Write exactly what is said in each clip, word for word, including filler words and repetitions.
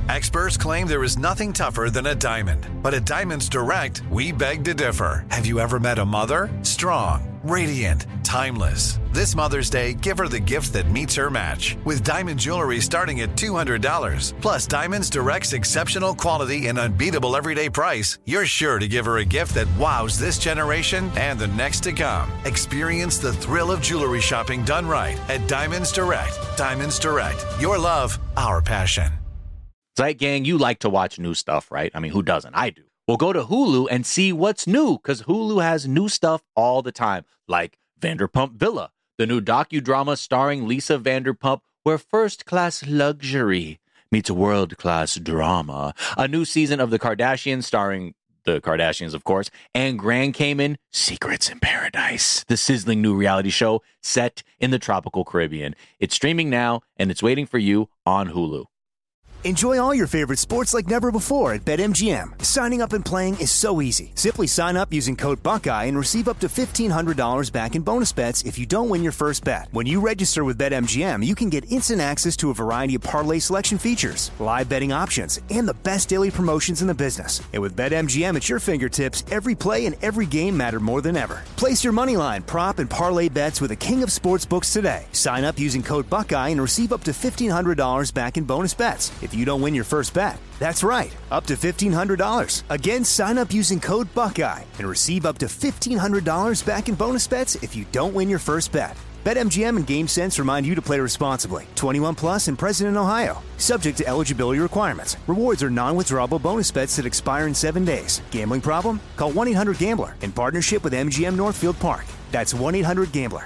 Experts claim there is nothing tougher than a diamond. But at Diamonds Direct, we beg to differ. Have you ever met a mother? Strong, radiant, timeless. This Mother's Day, give her the gift that meets her match. With diamond jewelry starting at two hundred dollars. Plus Diamonds Direct's exceptional quality and unbeatable everyday price, you're sure to give her a gift that wows this generation and the next to come. Experience the thrill of jewelry shopping done right at Diamonds Direct. Diamonds Direct. Your love, our passion. Zeit Gang, you like to watch new stuff, right? I mean, who doesn't? I do. Well, go to Hulu and see what's new, because Hulu has new stuff all the time, like Vanderpump Villa, the new docudrama starring Lisa Vanderpump, where first-class luxury meets world-class drama. A new season of The Kardashians starring the Kardashians, of course, and Grand Cayman, Secrets in Paradise, the sizzling new reality show set in the tropical Caribbean. It's streaming now, and it's waiting for you on Hulu. Enjoy all your favorite sports like never before at BetMGM. Signing up and playing is so easy. Simply sign up using code Buckeye and receive up to fifteen hundred dollars back in bonus bets if you don't win your first bet. When you register with BetMGM, you can get instant access to a variety of parlay selection features, live betting options, and the best daily promotions in the business. And with BetMGM at your fingertips, every play and every game matter more than ever. Place your moneyline, prop, and parlay bets with the king of sportsbooks today. Sign up using code Buckeye and receive up to fifteen hundred dollars back in bonus bets if you don't win your first bet. That's right, up to fifteen hundred dollars. Again, sign up using code Buckeye and receive up to fifteen hundred dollars back in bonus bets if you don't win your first bet. BetMGM and GameSense remind you to play responsibly. twenty-one plus and present in Ohio. Subject to eligibility requirements. Rewards are non-withdrawable bonus bets that expire in seven days. Gambling problem? Call one eight hundred gambler in partnership with M G M Northfield Park. That's one eight hundred gambler.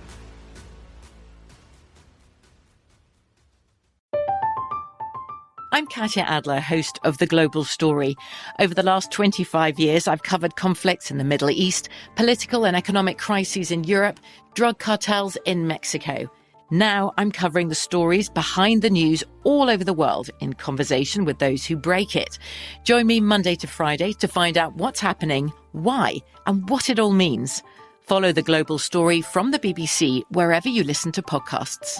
I'm Katya Adler, host of The Global Story. Over the last twenty-five years, I've covered conflicts in the Middle East, political and economic crises in Europe, drug cartels in Mexico. Now I'm covering the stories behind the news all over the world in conversation with those who break it. Join me Monday to Friday to find out what's happening, why, and what it all means. Follow The Global Story from the B B C wherever you listen to podcasts.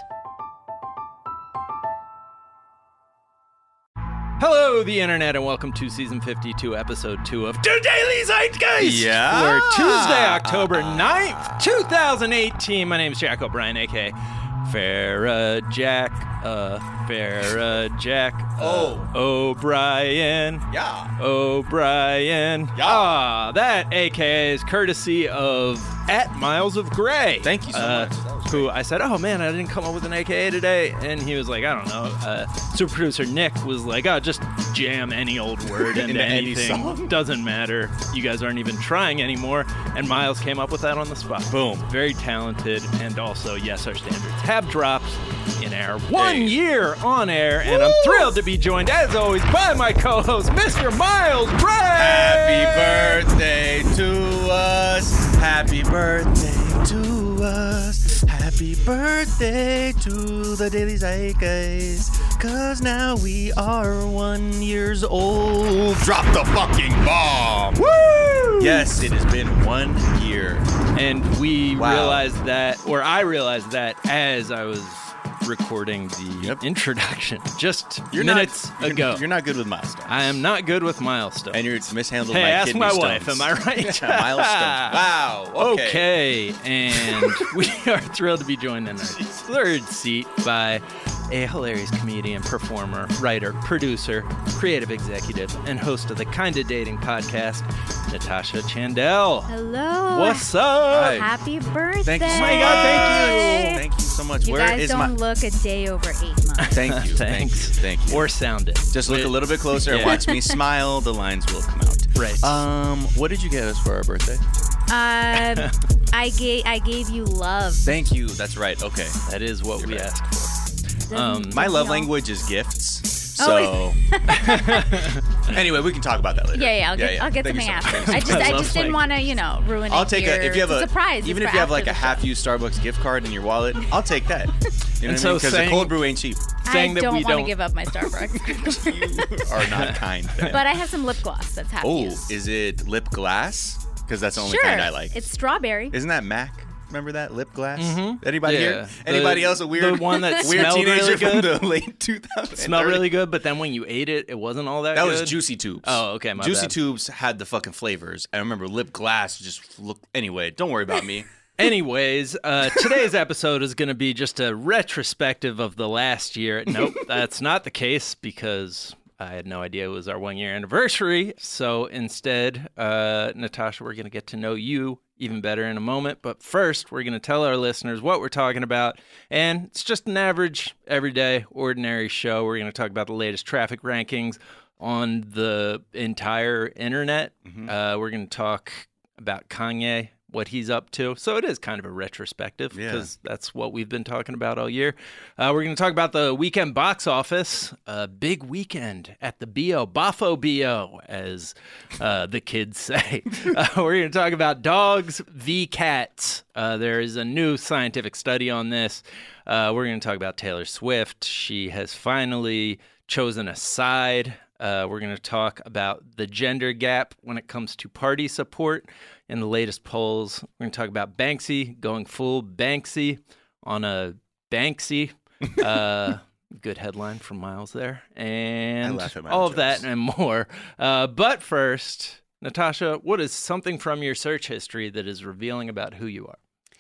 Hello, the internet, and welcome to season fifty-two, episode two of The Daily Zeitgeist. Yeah. For Tuesday, October ninth, twenty eighteen. My name is Jack O'Brien, a k a. Farrah Jack, uh, Farrah Jack, uh, oh, O'Brien, yeah, O'Brien, yeah. Ah, that A K A is courtesy of at Miles of Gray. Thank you so uh, much. Who I said, oh man, I didn't come up with an A K A today, and he was like, I don't know. Uh, super producer Nick was like, oh, just jam any old word into, into anything. any song. Doesn't matter. You guys aren't even trying anymore. And Miles came up with that on the spot. Boom. Very talented, and also, yes, our standards have dropped in our one Hey. year on air, and I'm thrilled to be joined, as always, by my co-host, Mister Miles Gray. Happy birthday to us. Happy birthday to us. Happy birthday to the Daily Zeitgeist. Cause now we are one years old. Drop the fucking bomb. Woo! Yes, it has been one year. And we Wow. realized that, or I realized that as I was recording the Yep. introduction just You're minutes not, you're- ago. You're not good with milestones. I am not good with milestones. And you're mishandled Hey, my ask kidney my stones. wife, am I right? Yeah, milestones. Wow. Okay. Okay, and we are thrilled to be joined in our third seat by a hilarious comedian, performer, writer, producer, creative executive, and host of the Kinda Dating podcast, Natasha Chandel. Hello. What's up? Hi. Happy birthday. Thank you. Oh my God, thank you. Thank you so much. You Where guys is don't my... look a day over eight months. Thank you. Thank you. Thanks. Thank you. Or sound it. Just look Wait. a little bit closer and Yeah. watch me smile. The lines will come out. Right. Um, what did you get us for our birthday? Um, I gave I gave you love. Thank you. That's right. Okay. That is what You're we right. asked for. Um, My love No. language is gifts. So Oh. anyway, we can talk about that later. Yeah, yeah, I'll get, I'll get Thank you something so much. after. Thank I you just, so much. I love just didn't like- want to, you know, ruin I'll it take here. a if you have It's a, a surprise. even It's if for you have after like a the show. half-used Starbucks gift card in your wallet, I'll take that. You know And what I mean? so Because a saying- cold brew ain't cheap. saying I that don't we want to don't- give up my Starbucks. You are not kind. Then. But I have some lip gloss that's half Oh, used. is it lip glass? Because that's the only Sure. kind I like. It's strawberry. Isn't that Mac? Remember that lip gloss? Mm-hmm. Anybody Yeah. here? The- Anybody else a weird, the one that weird smelled teenager really from good? the late two thousands? Smelled really good, but then when you ate it, it wasn't all that That good. was Juicy Tubes. Oh, okay, my Juicy bad. Tubes had the fucking flavors. I remember lip glass just looked. Anyway, don't worry about me. Anyways, uh, today's episode is going to be just a retrospective of the last year. Nope, that's not the case because I had no idea it was our one-year anniversary. So instead, uh, Natasha, we're going to get to know you even better in a moment. But first, we're going to tell our listeners what we're talking about. And it's just an average, everyday, ordinary show. We're going to talk about the latest traffic rankings on the entire internet. Mm-hmm. Uh, we're going to talk about Kanye, what he's up to. So it is kind of a retrospective because Yeah. that's what we've been talking about all year. Uh, we're going to talk about the weekend box office. A big weekend at the B O, Bafo B O, as uh, the kids say. uh, we're going to talk about dogs v. cats. Uh, there is a new scientific study on this. Uh, we're going to talk about Taylor Swift. She has finally chosen a side. Uh, we're going to talk about the gender gap when it comes to party support in the latest polls. We're going to talk about Banksy going full Banksy on a Banksy. Uh, good headline from Miles there. And laugh at my all own of that jokes. and more. Uh, but first, Natasha, what is something from your search history that is revealing about who you are?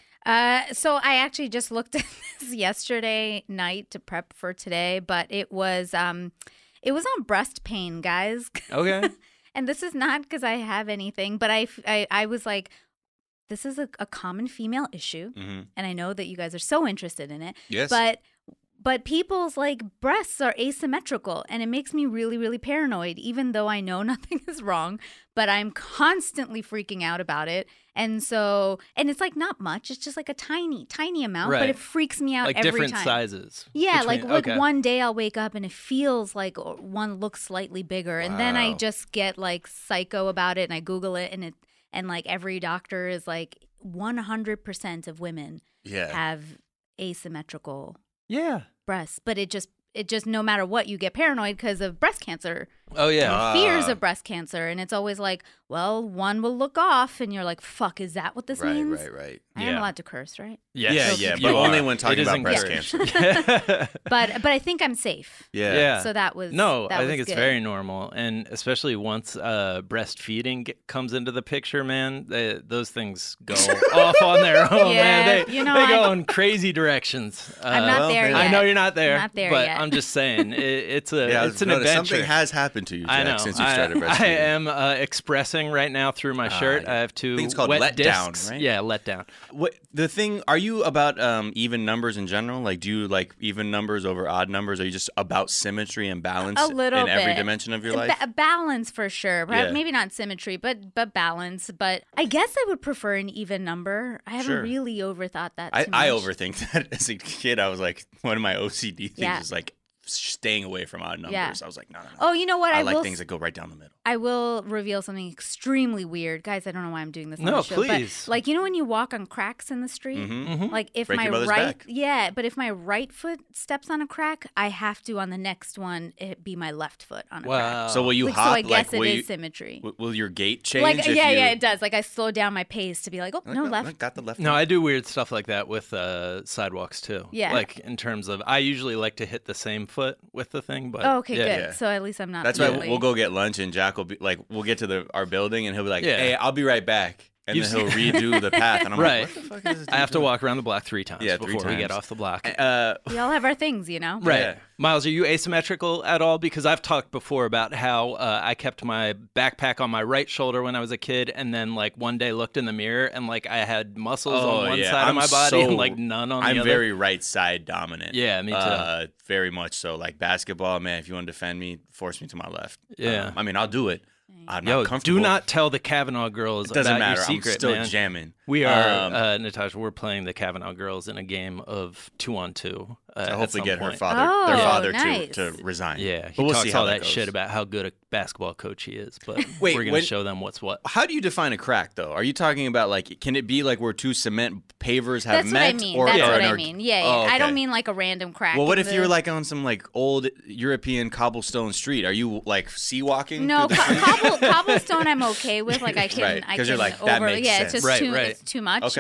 Uh, so I actually just looked at this yesterday night to prep for today, but it was um, it was on breast pain, guys. Okay. And this is not because I have anything, but I, I, I was like, this is a, a common female issue, Mhm. and I know that you guys are so interested in it. Yes. But but people's like breasts are asymmetrical, and it makes me really, really paranoid, even though I know nothing is wrong. But I'm constantly freaking out about it. And so, and it's like not much. It's just like a tiny, tiny amount, Right. but it freaks me out Like every different time. sizes. Yeah, between- like like okay. one day I'll wake up and it feels like one looks slightly bigger, and then I Wow. just get like psycho about it, and I Google it, and it and like every doctor is like one hundred percent of women yeah. have asymmetrical Yeah. breasts, but it just it just no matter what you get paranoid because of breast cancer, Oh, yeah. Ah. fears of breast cancer, and it's always like, well, one will look off, and you're like, fuck, is that what this right, means? right, right. I am Yeah. allowed to curse, right? Yes. Yeah, yeah, You but only are. when talking It is about breast encouraged. cancer. But but I think I'm safe. Yeah. Yeah. So that was No, that I was think it's good. very normal, and especially once uh, breastfeeding get, comes into the picture, man, they, those things go off on their own, Yeah, man. They, you know, they go I'm- in crazy directions. Uh, I'm not well, there maybe- yet. I know you're not there, Not there but yet. I'm just saying it, it's a Yeah, I it's was an noticing adventure. Something has happened to you, Jack, I know. since you I, started breastfeeding. I am uh, expressing right now through my shirt. yeah. I have two I think it's called wet letdown, discs. right? Yeah, letdown. What the thing? Are you about um, even numbers in general? Like, do you like even numbers over odd numbers? Are you just about symmetry and balance A little in every bit. dimension of your A life? ba- balance for sure. Perhaps- Yeah. Maybe not symmetry, but but balance. But I guess I would prefer an even number. I haven't Sure. really overthought that. I, too I much. overthink that. As a kid, I was like, one of my O C D things Yeah. is like staying away from odd numbers. Yeah. I was like, no, no, no. Oh, you know what? I, I, like will. things that go right down the middle. I will reveal something extremely weird, guys. I don't know why I'm doing this. On No, the show, please. But like you know when you walk on cracks in the street, Mhm. like if Break my your mother's right, back. yeah, but if my right foot steps on a crack, I have to on the next one it be my left foot on a crack. Wow. So will you Like, hop? so I guess like, it will is you, symmetry. w- will your gait change? Like if yeah, you, yeah, it does. Like I slow down my pace to be like, oh Like, no, left. Got the left. No, one. I do weird stuff like that with uh, sidewalks too. Yeah. Like in terms of, I usually like to hit the same foot with the thing, but Oh, okay, yeah, good. yeah. So at least I'm not. That's why really- we'll go get lunch, and Jack will be like, we'll get to the our building, and he'll be like, Yeah. "Hey, I'll be right back," and You've then he'll redo the path, and I'm Right. like, "What the fuck is this?" I have dude to doing?" walk around the block three times Yeah, three before we get times. off the block. Uh, We all have our things, you know. Right. Yeah. Miles, are you asymmetrical at all? Because I've talked before about how uh, I kept my backpack on my right shoulder when I was a kid, and then like one day looked in the mirror and like I had muscles Oh, on one yeah. side I'm of my body so- and like none on the I'm other. very right side dominant. Yeah, me too. Uh, very much so. Like basketball, man. If you want to defend me, force me to my left. Yeah. Um, I mean, I'll do it. I'm not Yo, comfortable. do not tell the Kavanaugh girls It doesn't about matter. your secret, I'm still man. jamming. We are, Um, uh, Natasha. We're playing the Kavanaugh girls in a game of two on two. Uh, to at hopefully some get her point. father, their Oh, father, nice. to, to resign. Yeah, he but we'll talks see how all that that goes. shit about how good a basketball coach he is, but Wait, we're gonna when- show them what's what. How do you define a crack, though? Are you talking about like, can it be like where two cement pavers have That's what I met? mean. Or, That's or what an I or- mean. Yeah, yeah. Oh, I don't okay. mean like a random crack. Well, what in if you were the- like on some like old European cobblestone street? Are you like sea walking? No, through the co- street? cobble, cobblestone I'm okay with. Like I can, Right, I 'cause can you're like, that over. makes yeah, sense. it's just Right, too, right. it's too much. Okay. But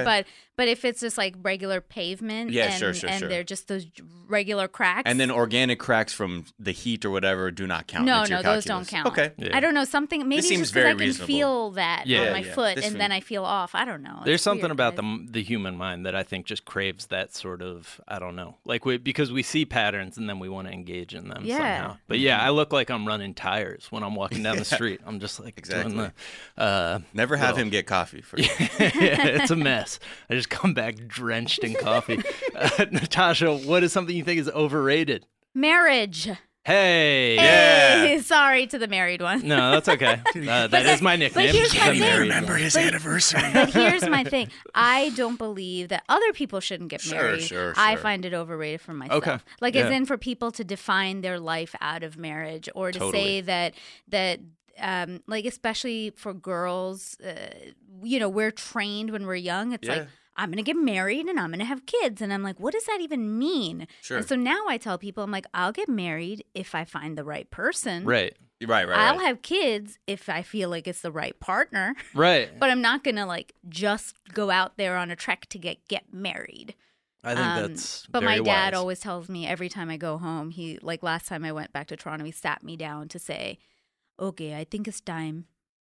But if it's just like regular pavement, Yeah, and, sure, sure, and sure. they're just those regular cracks, And then organic cracks from the heat or whatever do not count. no, into no, your those calculus. don't count. Okay. Yeah. I don't know, something maybe seems just because very I can reasonable. feel that Yeah, on my yeah. foot, This and feels- then I feel off. I don't know. It's There's something weird, about guys. the the human mind that I think just craves that sort of, I don't know, like we, because we see patterns and then we want to engage in them Yeah. somehow. But yeah, I look like I'm running tires when I'm walking down the street. I'm just like Exactly. doing the, uh, Never have little- him get coffee for you. it's a mess. I just come back drenched in coffee. Uh, Natasha, what is something you think is overrated? Marriage. Hey. Yeah. Hey, sorry to the married one. No, that's okay. Uh, that is my nickname. here's the my thing. married Remember one. his But- anniversary. But here's my thing. I don't believe that other people shouldn't get Sure, married. sure, I sure. find it overrated for myself. Okay. Like Yeah. as in for people to define their life out of marriage, or to Totally. say that that um like especially for girls, uh, you know, we're trained when we're young. It's Yeah. like I'm going to get married and I'm going to have kids. And I'm like, what does that even mean? Sure. And so now I tell people, I'm like, I'll get married if I find the right person. Right. Right, right, I'll right. have kids if I feel like it's the right partner. Right. But I'm not going to like just go out there on a trek to get, get married. I think Um, that's But very my dad wise. always tells me every time I go home, he, like last time I went back to Toronto, he sat me down to say, okay, I think it's time.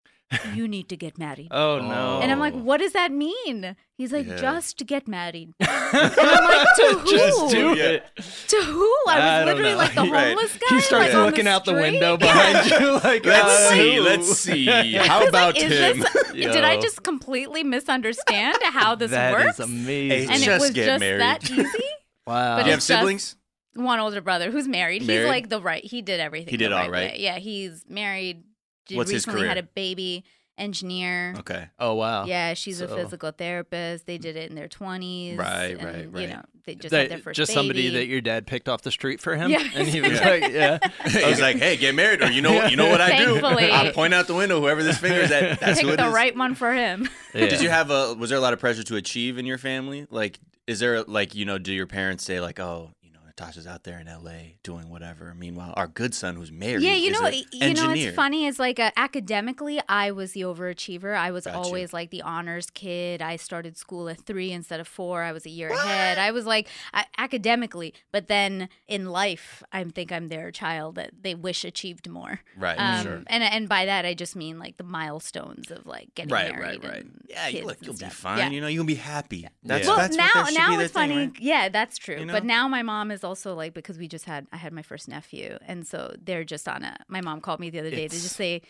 You need to get married. Oh, no. And I'm like, what does that mean? He's like, Yeah. just to get married. And I'm like, to who? Just do Yeah. it. To who? I was I don't literally know. like the Right. homeless guy. He starts like, on looking the out the street? window Yeah. behind you like, Let's uh, see, who? let's see. How I was about like, is him? this, did I Yo. just completely misunderstand how this That works? is amazing. Hey, and it Just was get just married. that easy? Wow. But Do you have it's just- siblings? One older brother who's married. Married? He's like the right. He did everything. He did the all right right? way. Yeah, he's married. j- What's his recently had a career? baby. Engineer. Okay. Oh, wow. Yeah, she's a So- physical therapist. They did it in their twenties. Right, and, right, You right. know, they just That- had their first just baby. somebody that your dad picked off the street for him? Yeah. And he was Yeah. like, yeah. He's like, hey, get married, or you know what? You know what I do? Thankfully. I point out the window. Whoever this finger's at, that's who picked it the is. right one for him. Yeah. Did you have a? Was there a lot of pressure to achieve in your family? Like, is there like you know? Do your parents say like, oh, you know, Natasha's out there in L A doing whatever? Meanwhile, our good son who's married, Yeah, you is know, an you engineer. know, it's funny. Is like uh, academically, I was the overachiever. I was Gotcha. always like the honors kid. I started school at three instead of four. I was a year ahead. I was like I, academically, but then in life, I think I'm their child that they wish achieved more. Right, Um, sure. And and by that, I just mean like the milestones of like getting Right, married. right, right. and Yeah, you kids look, and you'll be stuff. fine. Yeah. You know, you'll be happy. That's, Yeah. Well, that's now what that should now be it's the thing, funny. right? Yeah, that's true. You know? But now my mom is also like, because we just had I had my first nephew, and so they're just on a. My mom called me the other day It's- to just say,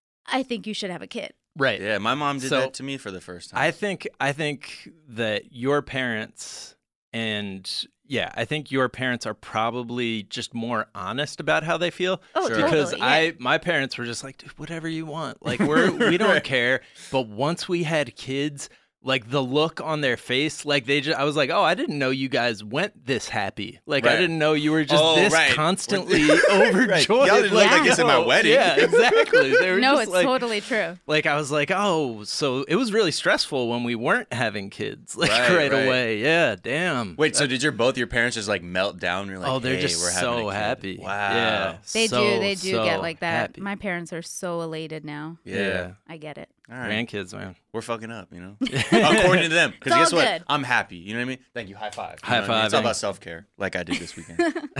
I think you should have a kid. Right. Yeah, my mom did So, that to me for the first time. I think I think that your parents and yeah, I think your parents are probably just more honest about how they feel. Oh, Sure. Because totally, I yeah. my parents were just like, dude, whatever you want. Like we're we don't Right. care. But once we had kids, like the look on their face, like they just I was like, oh, I didn't know you guys went this happy. Like I Right. didn't know you were just Oh, this right. constantly Right. overjoyed. Y'all didn't look like this at my oh, wedding. Yeah, exactly. They were No, just it's like, totally true. like I was like, oh, so it was really stressful when we weren't having kids, like Right, right, right. away. Yeah, damn. Wait, so did your both your parents just like melt down? And you're like, oh, they're hey, just we're having so a kid. happy. Wow. Yeah, They so, do. They do so get like that. happy. My parents are so elated now. Yeah. I get it. All right. Grandkids, man. We're fucking up, you know? According to them. Because It's all guess what? good. I'm happy. You know what I mean? Thank you. High five. You High know what I mean? It's all fiving. about self care, like I did this weekend.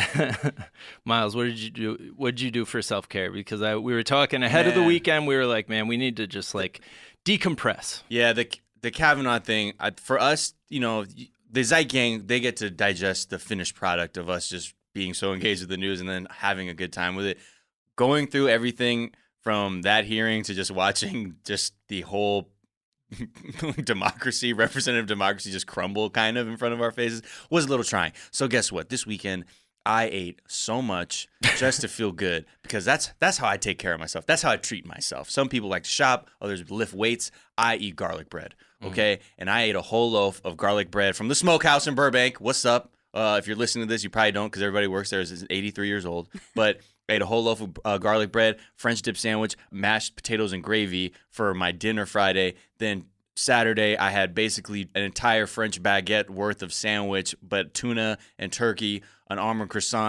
Miles, what did you do? What did you do for self care? Because I we were talking ahead of the Man. weekend. We were like, man, we need to just like decompress. Yeah, the the Kavanaugh thing, I, for us, you know, the Zeit Gang, they get to digest the finished product of us just being so engaged with the news and then having a good time with it. Going through everything from that hearing to just watching just the whole democracy, representative democracy just crumble kind of in front of our faces was a little trying. So guess what? This weekend, I ate so much just to feel good because that's that's how I take care of myself. That's how I treat myself. Some people like to shop, others lift weights. I eat garlic bread, okay? And I ate a whole loaf of garlic bread from the Smokehouse in Burbank. What's up? Uh, if you're listening to this, you probably don't because everybody works there is eighty-three years old. But I ate a whole loaf of uh, garlic bread, French dip sandwich, mashed potatoes and gravy for my dinner Friday. Then Saturday, I had basically an entire French baguette worth of sandwich, but tuna and turkey, an almond croissant,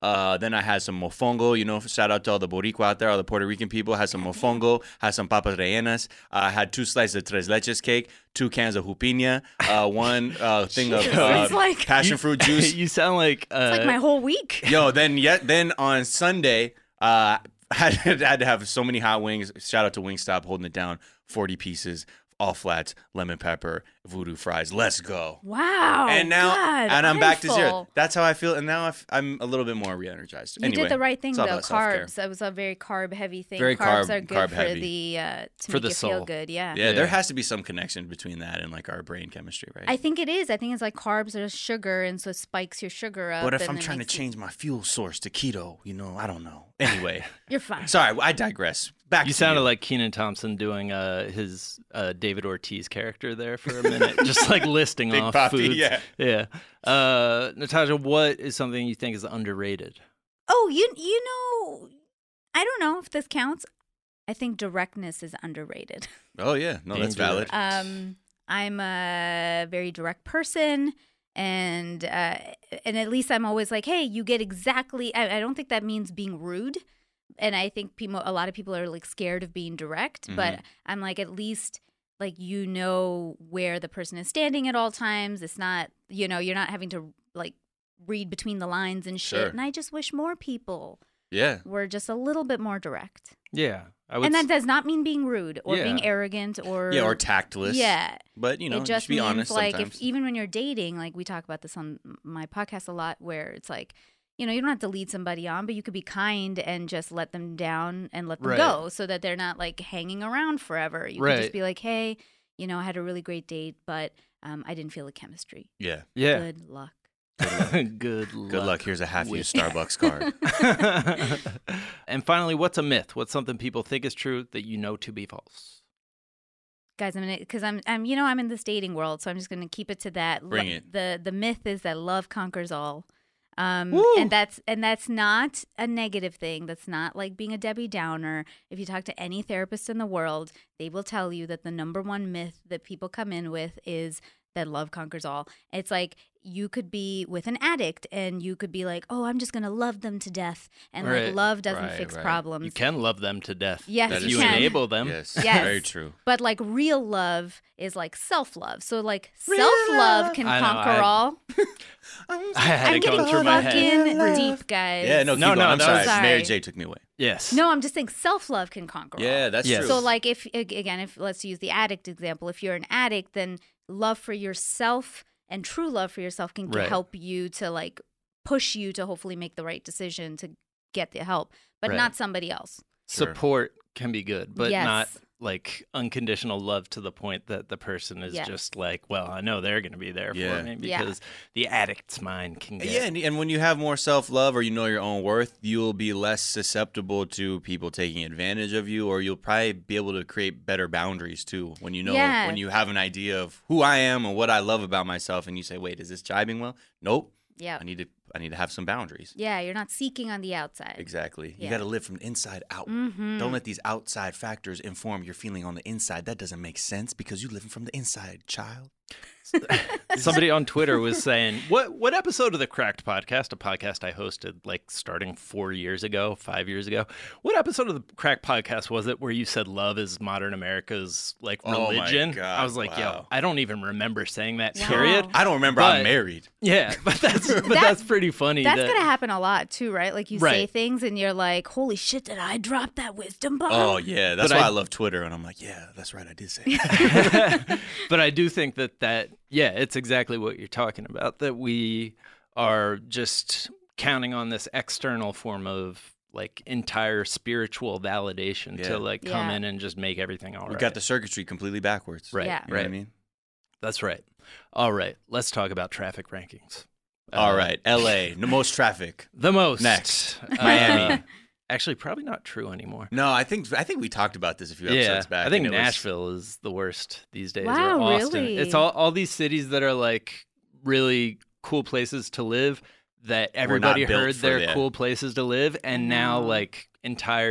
Uh, then I had some mofongo. You know, shout out to all the Boricua out there, all the Puerto Rican people. Had some mofongo. Had some papas rellenas. I uh, had two slices of tres leches cake. Two cans of jupiña. Uh, one uh, thing of uh, like, passion fruit juice. You sound like uh, it's like my whole week. Yo, then yet then on Sunday, uh, I had, had to have so many hot wings. Shout out to Wingstop holding it down. forty pieces. All flats, lemon pepper, voodoo fries. Let's go. Wow. And now, God, and I'm, I'm back to full. zero. That's how I feel. And now I've, I'm a little bit more re-energized. You Anyway, did the right thing, it's all though. about self-care. Carbs. That was a very carb-heavy thing. Very Carbs carb- are good carb for heavy. the uh, to For make the you soul. feel good. Yeah. Yeah, Yeah. there has to be some connection between that and like our brain chemistry, right? I think it is. I think it's like carbs are sugar, and so it spikes your sugar up. but if and I'm it trying to makes you- change my fuel source to keto, you know, I don't know. Anyway, you're fine. sorry, I digress. Back You to sounded you. like Kenan Thompson doing uh, his uh, David Ortiz character there for a minute, just like listing Big off Papi, foods. yeah. yeah. Uh, Natasha, what is something you think is underrated? Oh, you you know, I don't know if this counts. I think directness is underrated. Oh yeah, no, that's Dangerous. valid. Um, I'm a very direct person, and uh, and at least I'm always like, hey, you get exactly. I, I don't think that means being rude, and I think people, a lot of people are like scared of being direct. Mm-hmm. But I'm like, at least like you know where the person is standing at all times. It's not, you know, you're not having to like read between the lines and shit. Sure. And I just wish more people Yeah, were just a little bit more direct. Yeah. I would And that s- does not mean being rude or Yeah. being arrogant or yeah, or tactless. yeah. but you know, it just be means honest like sometimes. if even when you're dating, like we talk about this on my podcast a lot, where it's like, you know, you don't have to lead somebody on, but you could be kind and just let them down and let them Right. go, so that they're not like hanging around forever. You could Right. just be like, hey, you know, I had a really great date, but um, I didn't feel the chemistry. yeah, yeah. Good luck. Good luck. good luck. Here's a half with- used Starbucks card. And finally, what's a myth? What's something people think is true that you know to be false? Guys, I'm gonna because I'm I'm you know I'm in this dating world, so I'm just gonna keep it to that. Bring Lo- it. The the myth is that love conquers all, um, Woo! and that's and that's not a negative thing. That's not like being a Debbie Downer. If you talk to any therapist in the world, they will tell you that the number one myth that people come in with is that love conquers all. It's like you could be with an addict and you could be like, oh, I'm just gonna love them to death, and Right. like love doesn't Right, fix right. problems. You can love them to death. Yes, That if is you you can. enable them. Yes, Yes. very true. But like real love is like self love. So like self love can I know, conquer I- all. I had I'm it going getting through my head. fucking deep, guys. Yeah, no, keep No, going. no, I'm that sorry. was- Mary Sorry. J took me away. Yes. No, I'm just saying self love can conquer all. Yeah, that's Yes. true. So like if ag- again, if let's use the addict example, if you're an addict, then love for yourself and true love for yourself can Right. help you to like push you to hopefully make the right decision to get the help, but Right. not somebody else. Sure. Support can be good, but Yes. not like unconditional love to the point that the person is Yes. just like, well, I know they're going to be there Yeah. for me Yeah. because the addict's mind can get. Yeah, and, and when you have more self-love or you know your own worth, you'll be less susceptible to people taking advantage of you, or you'll probably be able to create better boundaries too. When you know, Yeah. when you have an idea of who I am and what I love about myself, and you say, "Wait, is this jibing well?" Nope. Yeah. I need to. I need to have some boundaries. Yeah, you're not seeking on the outside. Exactly. You Yeah. got to live from the inside out. Mhm. Don't let these outside factors inform your feeling on the inside. That doesn't make sense because you're living from the inside, child. Somebody on Twitter was saying, "What what episode of the Cracked podcast, a podcast I hosted like starting four years ago, five years ago? What episode of the Cracked podcast was it where you said love is modern America's like Oh my religion?" God, I was like, wow. "Yo, I don't even remember saying that." Wow. Period. I don't remember But- I'm married. Yeah, but that's but That- that's pretty funny. That's that, gonna happen a lot too, right? Like you say Right. things and you're like, "Holy shit, did I drop that wisdom bomb?" Oh yeah, that's But why I- I love Twitter, and I'm like, yeah, that's right, I did say it. But I do think that that yeah, it's exactly what you're talking about. That we are just counting on this external form of like entire spiritual validation Yeah. to like come Yeah. in and just make everything all We right. got the circuitry completely backwards. Right, Yeah. You know what I right. mean? That's right. All right, let's talk about traffic rankings. All Uh, right, L A, the most traffic. the most Next. Uh, Miami. Actually, probably not true anymore. No, I think I think we talked about this a few Yeah, episodes back. I think and it was- Nashville is the worst these days. Wow, or Austin. really? It's all all these cities that are like really cool places to live that everybody built heard for they're that. cool places to live, and now No. like entire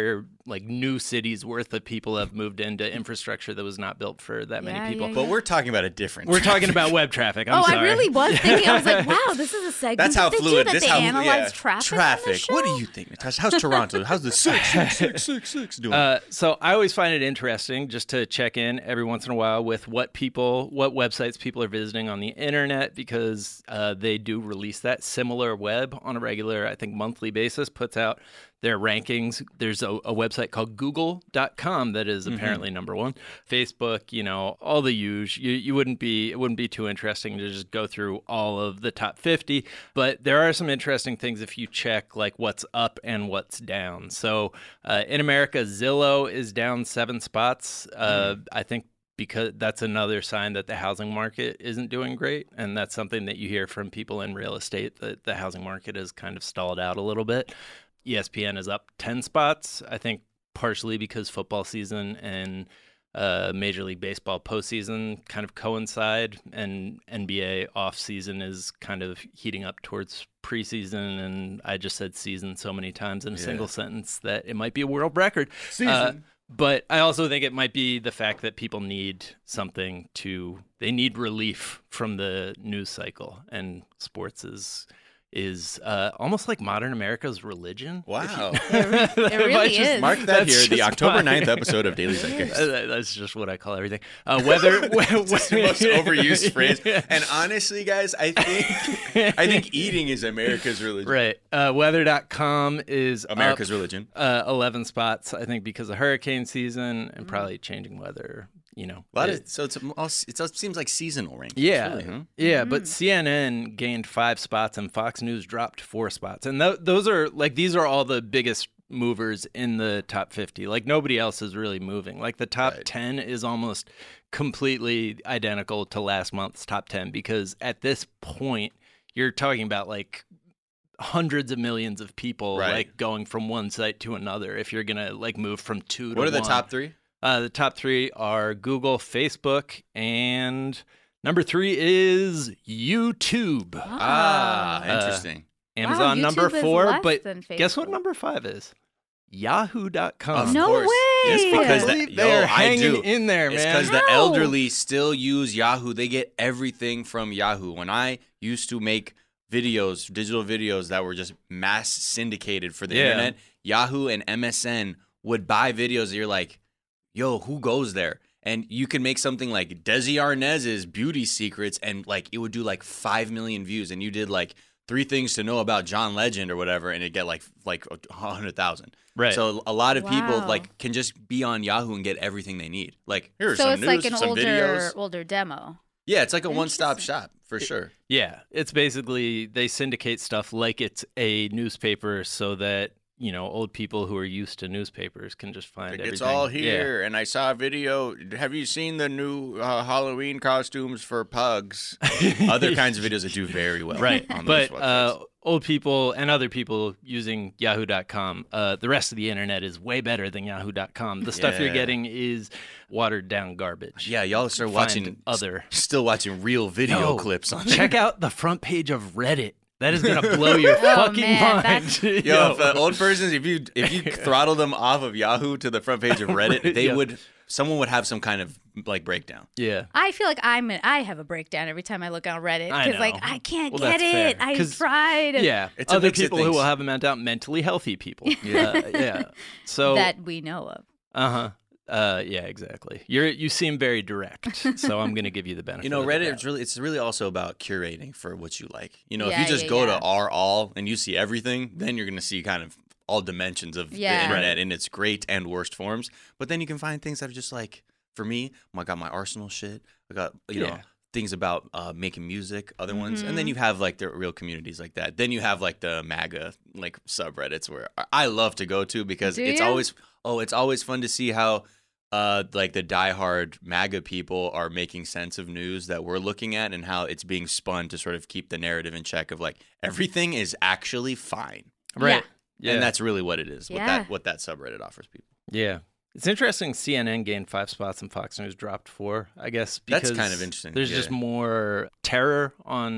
like new cities worth of people have moved into infrastructure that was not built for that Yeah, many people. yeah, But we're talking about a different. We're talking about web traffic. I'm oh, sorry. I really was thinking. I was like, wow, this is a segment. That's how that they fluid. Do, that this they how analyze yeah. traffic. Traffic. On the show? What do you think, Natasha? How's Toronto? How's the six six six six six doing? Uh, so I always find it interesting just to check in every once in a while with what people, what websites people are visiting on the internet, because uh, they do release that. Similar Web on a regular, I think, monthly basis puts out their rankings. There's a, a website called google dot com that is apparently mm-hmm. number one. Facebook, you know, all the usual. You, you wouldn't be, it wouldn't be too interesting to just go through all of the top fifty, but there are some interesting things if you check like what's up and what's down. So uh, in America, Zillow is down seven spots. Uh, mm. I think because that's another sign that the housing market isn't doing great. And that's something that you hear from people in real estate, that the housing market has kind of stalled out a little bit. E S P N is up ten spots, I think partially because football season and uh, Major League Baseball postseason kind of coincide, and N B A offseason is kind of heating up towards preseason. And I just said season so many times in a yeah. single sentence that it might be a world record. Season. Uh, but I also think it might be the fact that people need something to, they need relief from the news cycle, and sports is is uh, almost like modern America's religion. Wow. It, re- it really just is. Mark that That's here, the just October my- ninth episode of Daily Zeitgeist. Uh, That's just what I call everything. Uh, weather, It's the most overused phrase. And honestly, guys, I think I think eating is America's religion. Right. Uh, weather dot com is America's up, religion. Uh, eleven spots, I think, because of hurricane season and probably changing weather. You know, A lot it, of, so it's, it's it seems like seasonal rankings. Yeah, really, huh? yeah, but C N N gained five spots and Fox News dropped four spots, and th- those are like these are all the biggest movers in the top fifty. Like nobody else is really moving. Like the top Right. ten is almost completely identical to last month's top ten, because at this point you're talking about like hundreds of millions of people Right. like going from one site to another. If you're gonna like move from two to What are the one. top three? Uh, the top three are Google, Facebook, and number three is YouTube. Ah, Uh, interesting. Amazon YouTube number is four, less but than guess what Facebook. number five is? Yahoo dot com. Of No course. way. It's because I that, believe yo, they're I hanging do. in there, It's man. because the How? elderly still use Yahoo. They get everything from Yahoo. When I used to make videos, digital videos that were just mass syndicated for the Yeah. internet, Yahoo and M S N would buy videos that you're like, yo, who goes there? And you can make something like Desi Arnaz's beauty secrets, and like it would do like five million views, and you did like three things to know about John Legend or whatever, and it'd get like like a hundred thousand. Right. So a lot of people Wow. like can just be on Yahoo and get everything they need. Like here's So some it's news, like an some older videos. older demo. Yeah, it's like a one-stop Interesting. shop for sure. Yeah, it's basically they syndicate stuff like it's a newspaper, so that you know old people who are used to newspapers can just find Like, everything. it's all Yeah. here, and I saw a video. Have you seen the new uh, Halloween costumes for pugs? Other kinds of videos that do very well, Right, on those but websites. uh, old people and other people using Yahoo dot com, uh, the rest of the internet is way better than Yahoo dot com. The stuff you're Yeah. getting is watered down garbage. yeah, y'all start Find watching other. still watching real video Yo, clips on Check out the front page of Reddit. That is gonna blow your fucking man, mind. that's- Yo, if uh, old persons, if you if you throttle them off of Yahoo to the front page of Reddit, they Yeah. would someone would have some kind of like breakdown. yeah. I feel like I'm a, I have a breakdown every time I look on Reddit I because like know. I can't Well, get that's it. fair, I 'cause- tried. Yeah, It's a other mix of people who things. will have them out mentally healthy people. Yeah, yeah. So, that we know of. uh huh. Uh, yeah, exactly. You're you seem very direct, so I'm gonna give you the benefit. You know, of the Reddit doubt. is really it's really also about curating for what you like. You know, if Yeah, you just yeah, go yeah. to R all and you see everything, then you're gonna see kind of all dimensions of Yeah. the internet in its great and worst forms. But then you can find things that are just like, for me, I got my Arsenal shit. I got you know Yeah. things about uh, making music, other ones, and Mm-hmm. then you have like the real communities like that. Then you have like the MAGA like subreddits where I- I love to go to because Do it's ya? always oh it's always fun to see how. Uh, like the diehard MAGA people are making sense of news that we're looking at and how it's being spun to sort of keep the narrative in check of like everything is actually fine. right. Yeah, And that's really what it is. What Yeah. that what that subreddit offers people. yeah. It's interesting. C N N gained five spots and Fox News dropped four. I guess That's because kind of interesting, There's yeah. just more terror on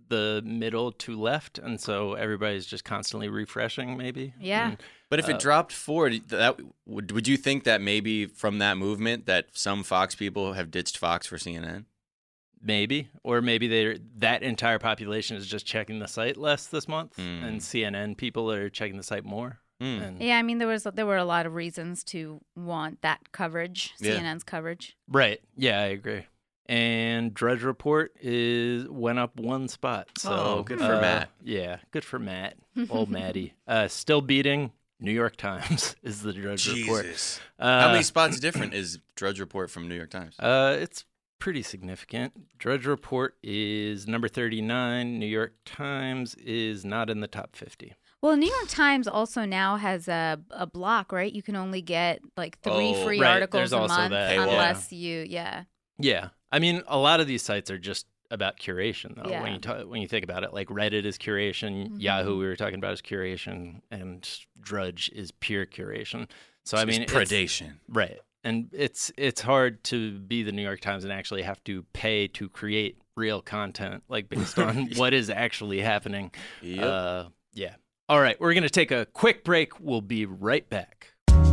the middle to left, and so everybody's just constantly refreshing, maybe. Yeah. And, But if uh, it dropped forward, that would would you think that maybe from that movement that some Fox people have ditched Fox for C N N? Maybe, or maybe they that entire population is just checking the site less this month, Mm. and C N N people are checking the site more. Mm. And, Yeah, I mean, there was there were a lot of reasons to want that coverage, Yeah. C N N's coverage. Right. Yeah, I agree. And Drudge Report is went up one spot. So Oh, good for uh, Matt. Yeah, good for Matt. Old Matty. Uh, still beating New York Times is the Drudge Report. Jesus. Uh, How many spots different is Drudge Report from New York Times? Uh, it's pretty significant. Drudge Report is number thirty-nine. New York Times is not in the top fifty. Well, New York Times also now has a a block, right? You can only get like three Oh, free right. articles There's a also month that. Paywall. unless you, yeah. Yeah. I mean, a lot of these sites are just about curation, though. Yeah. When you ta- when you think about it, like Reddit is curation, Mhm. Yahoo we were talking about is curation, and Drudge is pure curation. So I It's mean, it's- predation. right? And it's it's hard to be the New York Times and actually have to pay to create real content, like based on what is actually happening. Yep. Uh, yeah. All right, we're gonna take a quick break. We'll be right back.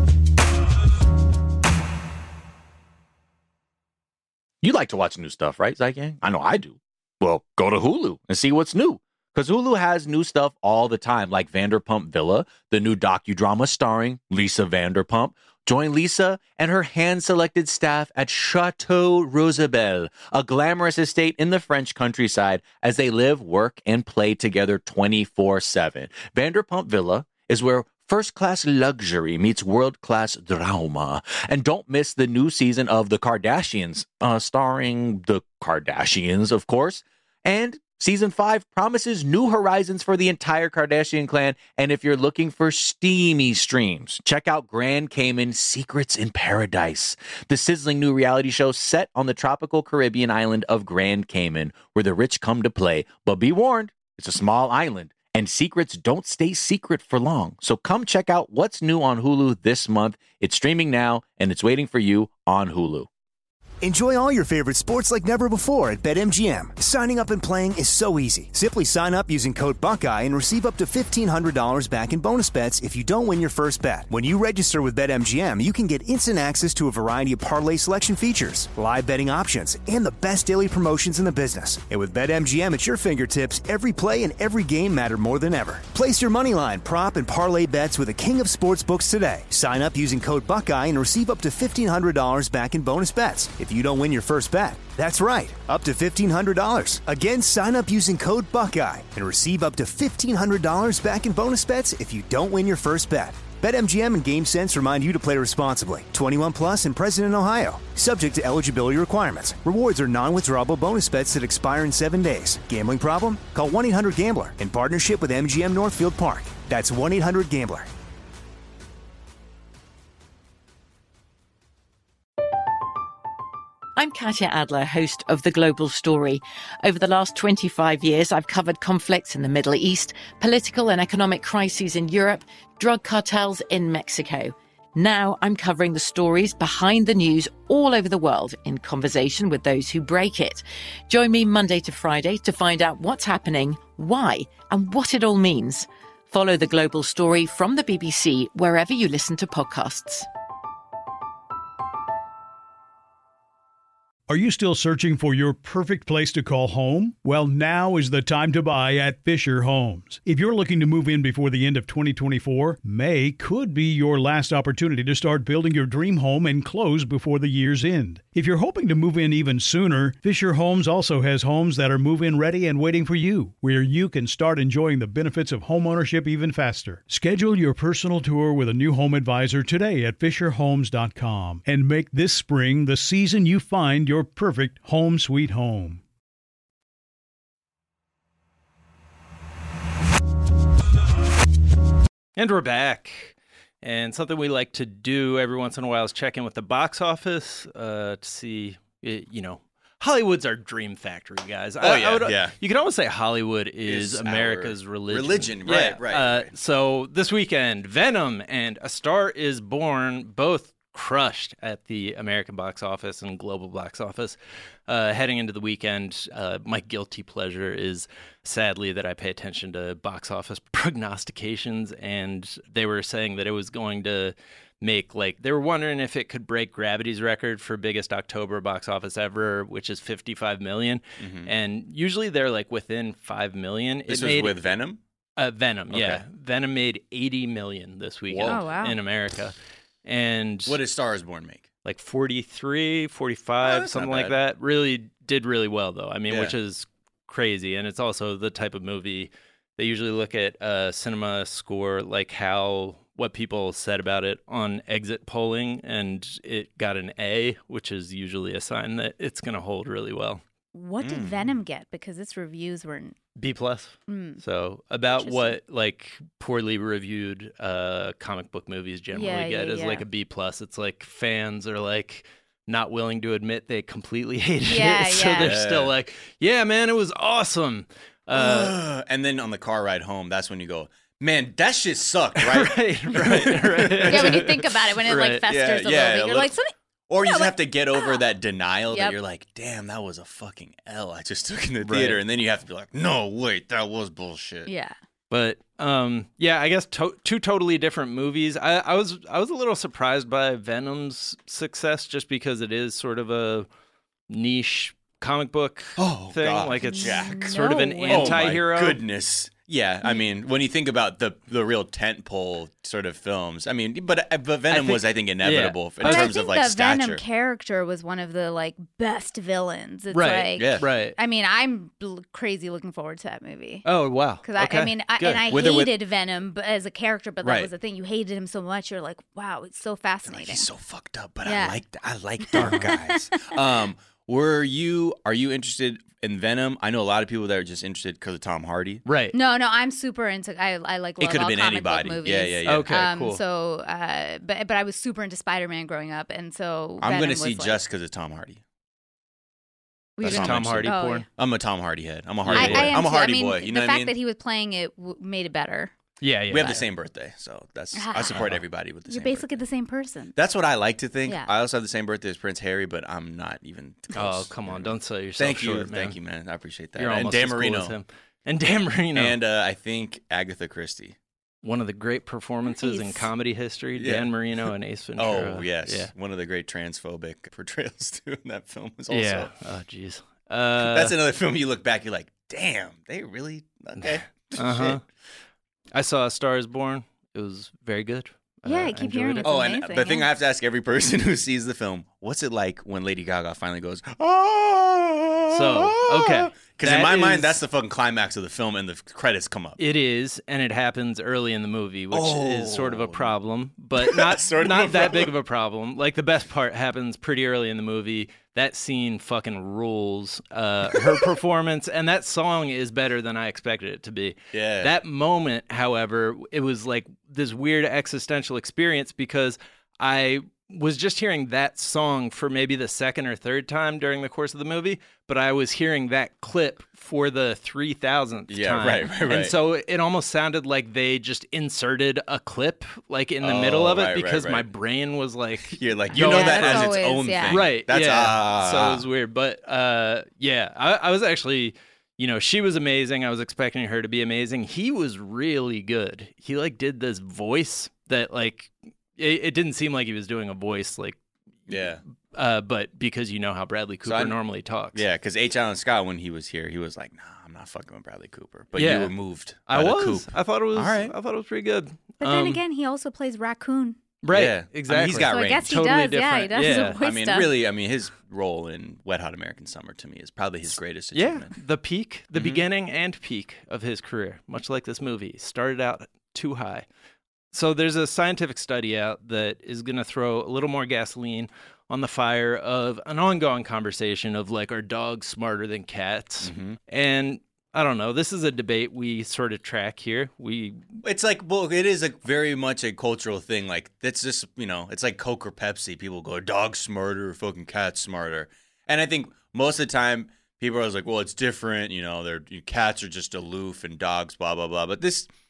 You like to watch new stuff, right, Zygang? I know I do. Well, go to Hulu and see what's new. Because Hulu has new stuff all the time, like Vanderpump Villa, the new docudrama starring Lisa Vanderpump. Join Lisa and her hand-selected staff at Chateau Rosabelle, a glamorous estate in the French countryside, as they live, work, and play together twenty-four seven. Vanderpump Villa is where first-class luxury meets world-class drama. And don't miss the new season of The Kardashians, uh, starring the Kardashians, of course. And season five promises new horizons for the entire Kardashian clan. And if you're looking for steamy streams, check out Grand Cayman Secrets in Paradise, the sizzling new reality show set on the tropical Caribbean island of Grand Cayman, where the rich come to play. But be warned, it's a small island, and secrets don't stay secret for long. So come check out what's new on Hulu this month. It's streaming now, and it's waiting for you on Hulu. Enjoy all your favorite sports like never before at BetMGM. Signing up and playing is so easy. Simply sign up using code Buckeye and receive up to fifteen hundred dollars back in bonus bets if you don't win your first bet. When you register with BetMGM, you can get instant access to a variety of parlay selection features, live betting options, and the best daily promotions in the business. And with BetMGM at your fingertips, every play and every game matter more than ever. Place your moneyline, prop, and parlay bets with the king of sportsbooks today. Sign up using code Buckeye and receive up to fifteen hundred dollars back in bonus bets if you don't win your first bet. That's right, up to fifteen hundred dollars. Again, sign up using code Buckeye and receive up to fifteen hundred dollars back in bonus bets if you don't win your first bet. BetMGM and GameSense remind you to play responsibly. twenty-one plus and present in Ohio. Subject to eligibility requirements. Rewards are non-withdrawable bonus bets that expire in seven days. Gambling problem? Call one eight hundred gambler in partnership with M G M Northfield Park. That's one eight hundred gambler. I'm Katya Adler, host of The Global Story. Over the last twenty-five years, I've covered conflicts in the Middle East, political and economic crises in Europe, drug cartels in Mexico. Now I'm covering the stories behind the news all over the world in conversation with those who break it. Join me Monday to Friday to find out what's happening, why, and what it all means. Follow The Global Story from the B B C wherever you listen to podcasts. Are you still searching for your perfect place to call home? Well, now is the time to buy at Fisher Homes. If you're looking to move in before the end of twenty twenty-four, May could be your last opportunity to start building your dream home and close before the year's end. If you're hoping to move in even sooner, Fisher Homes also has homes that are move-in ready and waiting for you, where you can start enjoying the benefits of homeownership even faster. Schedule your personal tour with a new home advisor today at fisher homes dot com and make this spring the season you find your Your perfect home sweet home. And we're back. And something we like to do every once in a while is check in with the box office uh, to see, you know, Hollywood's our dream factory, guys. Oh, I, yeah, I would, yeah. You could almost say Hollywood is, Is America's our religion. religion, Yeah. right, right, Uh, right. So this weekend, Venom and A Star is Born both crushed at the American box office and global box office. Uh, heading into the weekend, uh, my guilty pleasure is sadly that I pay attention to box office prognostications, and they were saying that it was going to make, like, they were wondering if it could break Gravity's record for biggest October box office ever, which is fifty-five million. Mm-hmm. And usually they're like within five million. This it was made, with Venom? Uh, Venom, okay. yeah. Venom made eighty million this weekend oh, wow. in America. And what did Star is Born make? Like forty-three, forty-five, oh, something like that. Really did really well, though. I mean, yeah. which is crazy. And it's also the type of movie they usually look at uh, cinema score, like how what people said about it on exit polling, and it got an A, which is usually a sign that it's going to hold really well. What did Mm. Venom get? Because its reviews were B plus. Mm. So about what like poorly reviewed uh, comic book movies generally Yeah, get yeah, is yeah. like a B plus. It's like fans are like not willing to admit they completely hated Yeah, it, so yeah. they're Yeah. still like, "Yeah, man, it was awesome." Uh, and then on the car ride home, that's when you go, man, that shit sucked, right? right, right, right. yeah, when you think about it, when it Right. like festers Yeah, a yeah, little bit, it you're like, looks- something. Or you Yeah, just but- have to get over ah. that denial that Yep. you're like, damn, that was a fucking L I just took in the Right. theater. And then you have to be like, no, wait, that was bullshit. Yeah. But um, yeah, I guess to- two totally different movies. I, I was I was a little surprised by Venom's success, just because it is sort of a niche comic book Oh, thing. God, Like it's Jack. sort of an No way. anti-hero. Oh, my goodness. Yeah, I mean, when you think about the the real tentpole sort of films, I mean, but but Venom think- was, I think, inevitable in But I terms think of like the stature. Venom character was one of the like best villains. It's Right. like, Yeah. Right. I mean, I'm bl- crazy looking forward to that movie. Oh wow. Because I, Okay. I mean, I, Good. and I With or with- hated Venom but as a character, but that Right. was the thing. You hated him so much, you're like, wow, it's so Like, fascinating. he's so fucked up, but Yeah. I like I like dark guys. um, were you are you interested in Venom? I know a lot of people that are just interested because of Tom Hardy. Right. no, no, I'm super into. I, I like. It Love could have all been comic book anybody. Movies. Yeah, yeah, yeah. Okay. um, cool. So, uh, but but I was super into Spider-Man growing up, and so I'm Venom gonna was see like, just because of Tom Hardy. were you that's gonna- how Tom much- Hardy Oh, porn. yeah. I'm a Tom Hardy head. I'm a Hardy Yeah, boy. yeah. I, I am I'm a too. Hardy I mean, boy. You the know what fact I mean? that he was playing it w- made it better. Yeah, yeah. we have the same birthday, so that's I support everybody with the You're same. basically birthday. the same person. That's what I like to think. Yeah. I also have the same birthday as Prince Harry, but I'm not even. Oh, Close. come on! Don't sell yourself Thank you, short, man. thank you, man. I appreciate that. You're and almost Dan as cool Marino, as him. And Dan Marino, and uh, I think Agatha Christie. one of the great performances in Nice. comedy history. Yeah. Dan Marino and Ace Ventura. Oh yes, Yeah. one of the great transphobic portrayals too in that film was also. Yeah. Oh, jeez. Uh, That's another film you look back, you're like, damn, they really okay. Uh huh. Shit. I saw A Star Is Born. It was very good. Yeah, I Uh, keep enjoyed hearing it. it's Oh, and amazing, the thing yeah. I have to ask every person who sees the film, what's it like when Lady Gaga finally goes, oh? So, okay. Because in That my mind, is- that's the fucking climax of the film, and the credits come up. It is, and it happens early in the movie, which is sort of a Oh. problem, but not Sort of not a that problem. big of a problem. Like the best part happens pretty early in the movie. That scene fucking rules. Uh, her performance and that song is better than I expected it to be. Yeah. That moment, however, it was like this weird existential experience because I was just hearing that song for maybe the second or third time during the course of the movie, but I was hearing that clip for the three thousandth Yeah, time. right, right, And right. so it almost sounded like they just inserted a clip like in the Oh, middle of it right, right, because my right. brain was like, You're like, you Go know on. that Yeah, as that's its always- own yeah. thing. right. That's, yeah. ah. So it was weird. But uh, yeah, I, I was actually, you know, she was amazing. I was expecting her to be amazing. He was really good. He like did this voice that like, it, it didn't seem like he was doing a voice like, Yeah. uh, but because you know how Bradley So Cooper I- normally talks. Yeah, because H. Allen Scott, when he was here, he was like, nah, I'm not fucking with Bradley Cooper. But Yeah. you were moved I by the was. Coop. I thought it was. All right. I thought it was pretty good. But then Um, again, he also plays Raccoon. right? Yeah. I mean, Exactly. he's got So I range. guess he Totally does. Yeah, he different. does Yeah. the voice I mean, stuff. really, I mean, his role in Wet Hot American Summer to me is probably his greatest Yeah, achievement. the peak, the Mhm. beginning and peak of his career, much like this movie, started out too high. So there's a scientific study out that is going to throw a little more gasoline on the fire of an ongoing conversation of like, are dogs smarter than cats? Mhm. And I don't know. This is a debate we sort of track here. We It's like, well, it is a very much a cultural thing. Like, that's just, you know, it's like Coke or Pepsi. People go, dog's smarter, fucking cat's smarter. And I think most of the time, people are always like, well, it's different. You know, they're cats are just aloof and dogs, blah, blah, blah. But this,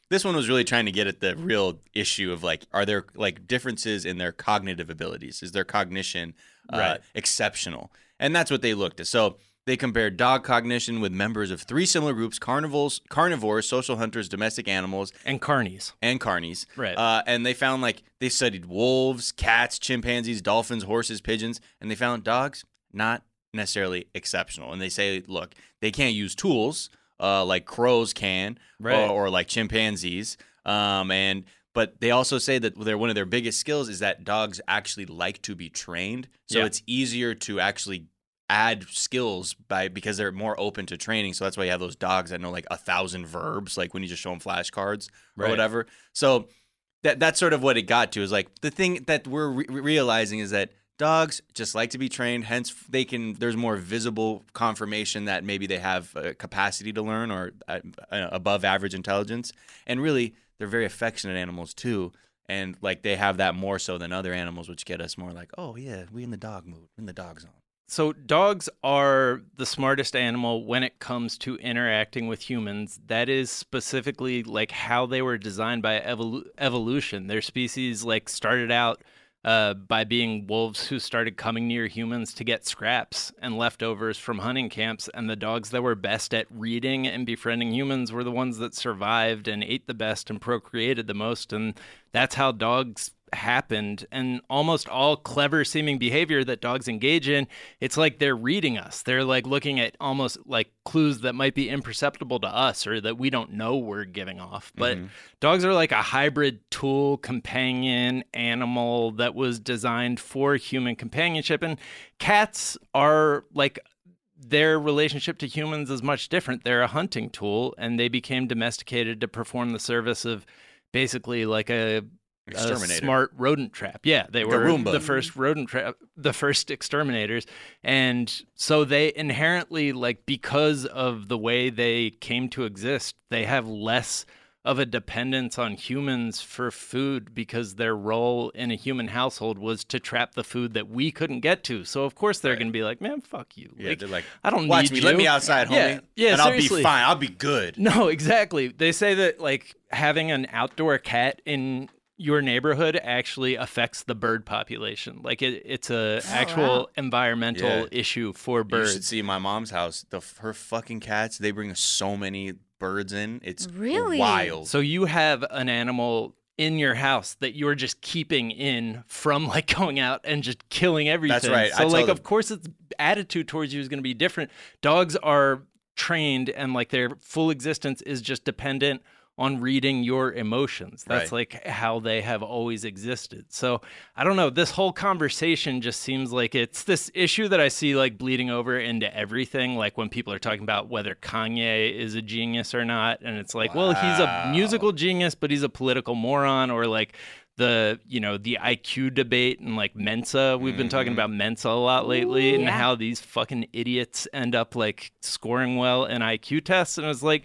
This one was really trying to get at the real issue of like, are there like differences in their cognitive abilities? Is their cognition uh, Right. exceptional? And that's what they looked at. So they compared dog cognition with members of three similar groups: carnivores, carnivores, social hunters, domestic animals, And carnies. and carnies. Right. Uh, and they found like they studied wolves, cats, chimpanzees, dolphins, horses, pigeons, and they found dogs not necessarily exceptional. And they say, look, they can't use tools uh, like crows can, Right. or, or like chimpanzees. Um, and but they also say that they're one of their biggest skills is that dogs actually like to be trained. So Yeah. it's easier to actually add skills by because they're more open to training. So that's why you have those dogs that know like a thousand verbs, like when you just show them flashcards or Right. whatever. So that that's sort of what it got to, is like the thing that we're re- realizing is that dogs just like to be trained. Hence, they can. There's more visible confirmation that maybe they have a capacity to learn or uh, above average intelligence. And really, they're very affectionate animals too. And like they have that more so than other animals, which get us more like, oh yeah, we in the dog mood, in the dog zone. So dogs are the smartest animal when it comes to interacting with humans. That is specifically like how they were designed by evolu- evolution. Their species like started out uh, by being wolves who started coming near humans to get scraps and leftovers from hunting camps. And the dogs that were best at reading and befriending humans were the ones that survived and ate the best and procreated the most. And that's how dogs happened. And almost all clever seeming behavior that dogs engage in, it's like they're reading us. They're like looking at almost like clues that might be imperceptible to us or that we don't know we're giving off. But Mm-hmm. dogs are like a hybrid tool, companion animal that was designed for human companionship. And cats are like, their relationship to humans is much different. They're a hunting tool, and they became domesticated to perform the service of basically like a a Exterminator. smart rodent trap. Yeah, they Like a were Roomba. the first rodent trap, the first exterminators. And so they inherently, like, because of the way they came to exist, they have less of a dependence on humans for food because their role in a human household was to trap the food that we couldn't get to. So of course they're going to be like, man, fuck you. Yeah, Like, they're like, I don't watch need me, you. let me outside, homie. Yeah, yeah, and seriously. I'll be fine. I'll be good. No, exactly. They say that like having an outdoor cat in your neighborhood actually affects the bird population. Like it, it's a actual wow. environmental Yeah. issue for You birds. should see my mom's house. The her fucking cats. They bring so many birds in. It's Really? wild. So you have an animal in your house that you're just keeping in from like going out and just killing everything. right. I So tell like, them- of course, its attitude towards you is going to be different. Dogs are trained, and like their full existence is just dependent on reading your emotions. That's Right. like how they have always existed. So I don't know. This whole conversation just seems like it's this issue that I see like bleeding over into everything. Like when people are talking about whether Kanye is a genius or not. And it's like, well, he's a Wow. musical genius, but he's a political moron. Or like the, you know, the I Q debate and like Mensa. We've been talking about Mensa a lot lately and yeah. how these fucking idiots end up like scoring well in I Q tests. And it's like,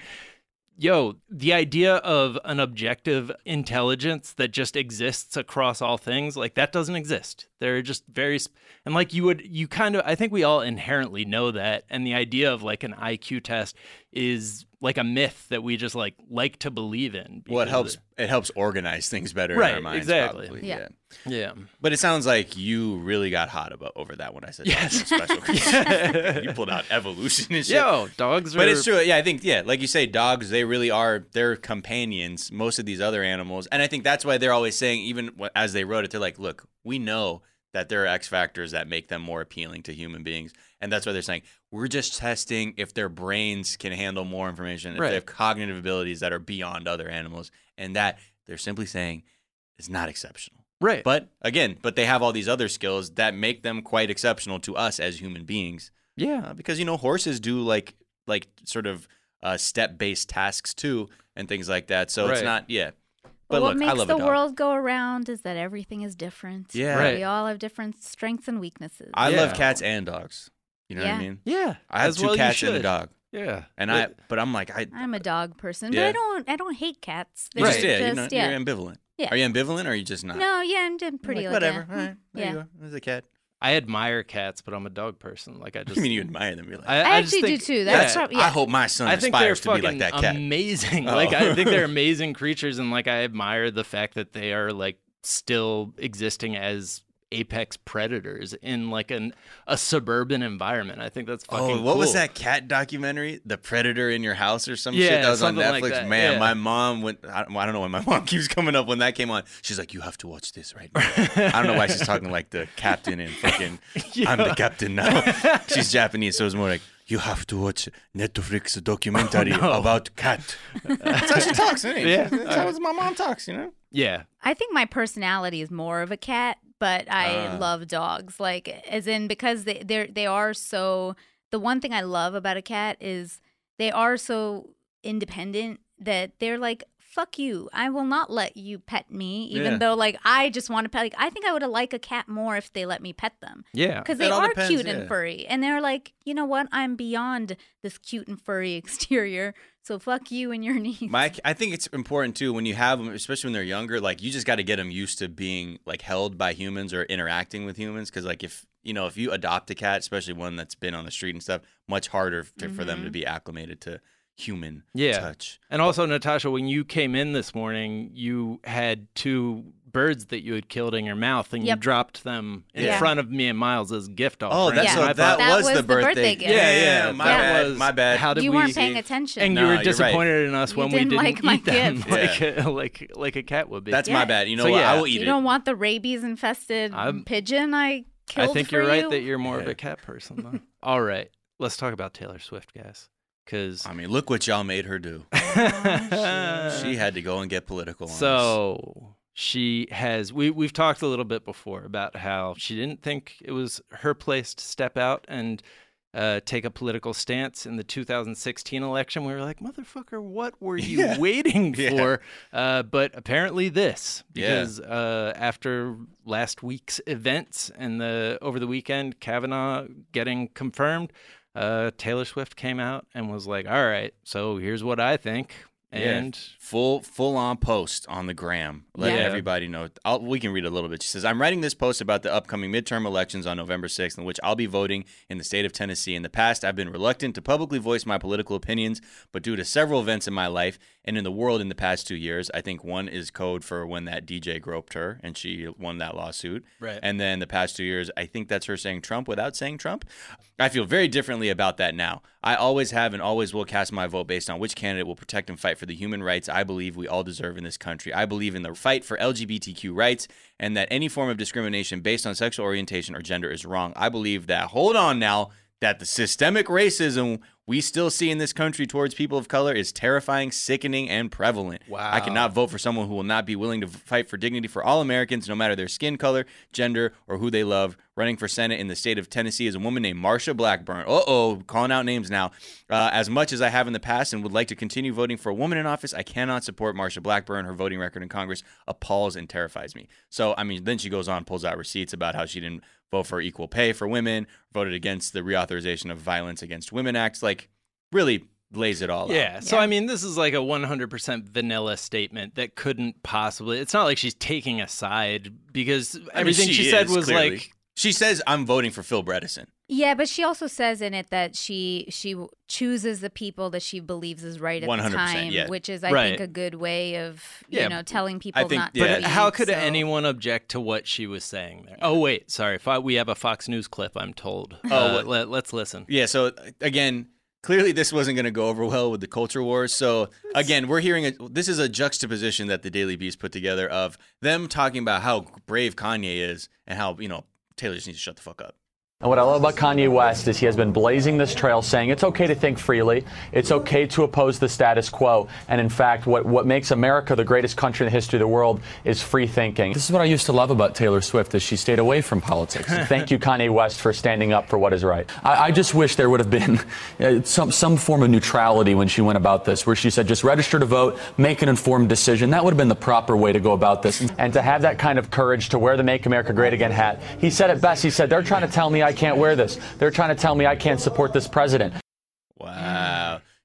yo, the idea of an objective intelligence that just exists across all things, like that doesn't exist. They're just very, sp- and like you would, you kind of, I think we all inherently know that. And the idea of like an I Q test is like a myth that we just like like to believe in. well, it because helps. It helps organize things better in Right, our minds. exactly. Probably. Yeah. Yeah. But it sounds like you really got hot about over that when I said Yes. special. You pulled out evolution and shit. Yo, dogs are. But it's true. Yeah, I think, yeah, like you say, dogs, they really are, they're companions, most of these other animals. And I think that's why they're always saying, even wh- as they wrote it, they're like, look, we know that there are X factors that make them more appealing to human beings. And that's why they're saying, we're just testing if their brains can handle more information, if Right. they have cognitive abilities that are beyond other animals. And that they're simply saying is not exceptional. Right. But again, but they have all these other skills that make them quite exceptional to us as human beings. yeah. Uh, because you know horses do like like sort of uh, step based tasks too and things like that. So it's Right. not yeah. But, But what look, makes I love the a dog. world go around is that everything is different. Yeah. Right. We all have different strengths and weaknesses. I Yeah. love cats and dogs. You know what I Yeah. mean? Yeah. I have as two well you cats and a should. dog, Yeah. and I. But I'm like I. I'm a dog person, but Yeah. I don't. I don't hate cats. You They're just yeah, you know, yeah. you're ambivalent. Yeah. Are you ambivalent or are you just not? No, yeah, I'm doing You're pretty like, like whatever. that. All right, there Yeah. you go. There's a cat. I admire cats, but I'm a dog person. Like I just. You mean you admire them? You're like, I, I, I just actually think, do too. That's yeah, prob- yeah. I hope my son I think they're aspires to be like fucking that cat. amazing. Oh. Like I think they're amazing creatures, and like I admire the fact that they are like still existing as apex predators in like an a suburban environment. I think that's fucking Oh, what cool. was that cat documentary? The Predator in Your House or some Yeah, shit that was on something Netflix? like that, Man, yeah. my mom went. I don't, I don't know why my mom keeps coming up when that came on. She's like, "You have to watch this right now." I don't know why she's talking like the captain and fucking. I'm the captain now. She's Japanese, so it's more like. You have to watch Netflix documentary Oh, no. about cat. That's how she talks, isn't it? Yeah. That's how my mom talks, you know? Yeah. I think my personality is more of a cat, but I Ah. love dogs. Like, as in because they they they are so. The one thing I love about a cat is they are so independent that they're like, fuck you. I will not let you pet me, even Yeah. though like I just want to pet. Like I think I would like a cat more if they let me pet them. Yeah. Because they It all are depends, cute yeah. and furry. And they're like, you know what? I'm beyond this cute and furry exterior. So fuck you and your needs. My, I think it's important too when you have them, especially when they're younger. Like you just got to get them used to being like held by humans or interacting with humans. Because like if you know if you adopt a cat, especially one that's been on the street and stuff, much harder to, for them to be acclimated to human Yeah. touch. And also, Natasha, when you came in this morning, you had two birds that you had killed in your mouth, and you Yep. dropped them in Yeah. front of me and Miles as gift Oh, offering. that's Yeah. so And I that, thought, That was, was the the birthday. birthday gift. yeah, yeah, my Yeah. bad. was- My bad. How did you we? weren't paying attention. And No, you were you're right. disappointed in us You when we didn't didn't like my eat them gift. like a, like like a cat would be. That's Yeah. my bad. You know So, what? yeah. I will eat you it. don't want the rabies infested I'm- pigeon I I killed think for you're right you? that you're more of Yeah. a cat person, though. All right, let's talk about Taylor Swift, guys. Because I mean, look what y'all made her do. She had to go and get political on us. So she has. We we've talked a little bit before about how she didn't think it was her place to step out and uh, take a political stance in the two thousand sixteen election. We were like, motherfucker, what were you Yeah. waiting Yeah. for? Uh, but apparently this, Yeah. because uh, after last week's events and the over the weekend, Kavanaugh getting confirmed. Uh, Taylor Swift came out and was like, all right, so here's what I think. And yeah, full full on post on the gram, letting Yeah. everybody know. I'll, we can read a little bit. She says, "I'm writing this post about the upcoming midterm elections on November sixth, in which I'll be voting in the state of Tennessee. In the past, I've been reluctant to publicly voice my political opinions, but due to several events in my life and in the world in the past two years, I think one is code for when that D J groped her and she won that lawsuit. Right. And then the past two years, I think that's her saying Trump without saying Trump. I feel very differently about that now. I always have and always will cast my vote based on which candidate will protect and fight for the human rights I believe we all deserve in this country. I believe in the fight for L G B T Q rights and that any form of discrimination based on sexual orientation or gender is wrong. I believe that, hold on now, that the systemic racism we still see in this country towards people of color is terrifying, sickening, and prevalent. Wow. I cannot vote for someone who will not be willing to fight for dignity for all Americans, no matter their skin color, gender, or who they love. Running for Senate in the state of Tennessee is a woman named Marsha Blackburn. Uh-oh, calling out names now. Uh, as much as I have in the past and would like to continue voting for a woman in office, I cannot support Marsha Blackburn. Her voting record in Congress appalls and terrifies me. So, I mean, then she goes on, pulls out receipts about how she didn't vote for equal pay for women, voted against the reauthorization of Violence Against Women Act. Like, really lays it all out. Yeah. So, Yeah. I mean, this is like a one hundred percent vanilla statement that couldn't possibly. It's not like she's taking a side because I mean, everything she, said is, was clearly. like. She says, I'm voting for Phil Bredesen. Yeah, but she also says in it that she she chooses the people that she believes is right at one the hundred percent, time, yeah. which is, I Right. think, a good way of you Yeah, know telling people think- not yeah. to. But how could so. anyone object to what she was saying there? Oh, wait. Sorry. Fo- We have a Fox News clip, I'm told. Oh, Uh, what- let, let's listen. Yeah, so again, clearly this wasn't going to go over well with the culture wars. So again, we're hearing a, this is a juxtaposition that the Daily Beast put together of them talking about how brave Kanye is and how, you know, Taylor just needs to shut the fuck up. And what I love about Kanye West is he has been blazing this trail saying it's okay to think freely, it's okay to oppose the status quo, and in fact what, what makes America the greatest country in the history of the world is free thinking. This is what I used to love about Taylor Swift, is she stayed away from politics. And thank you, Kanye West, for standing up for what is right. I, I just wish there would have been uh, some, some form of neutrality when she went about this, where she said just register to vote, make an informed decision. That would have been the proper way to go about this. And to have that kind of courage to wear the Make America Great Again hat, he said it best. He said, they're trying to tell me I can't wear this. They're trying to tell me I can't support this president. Wow.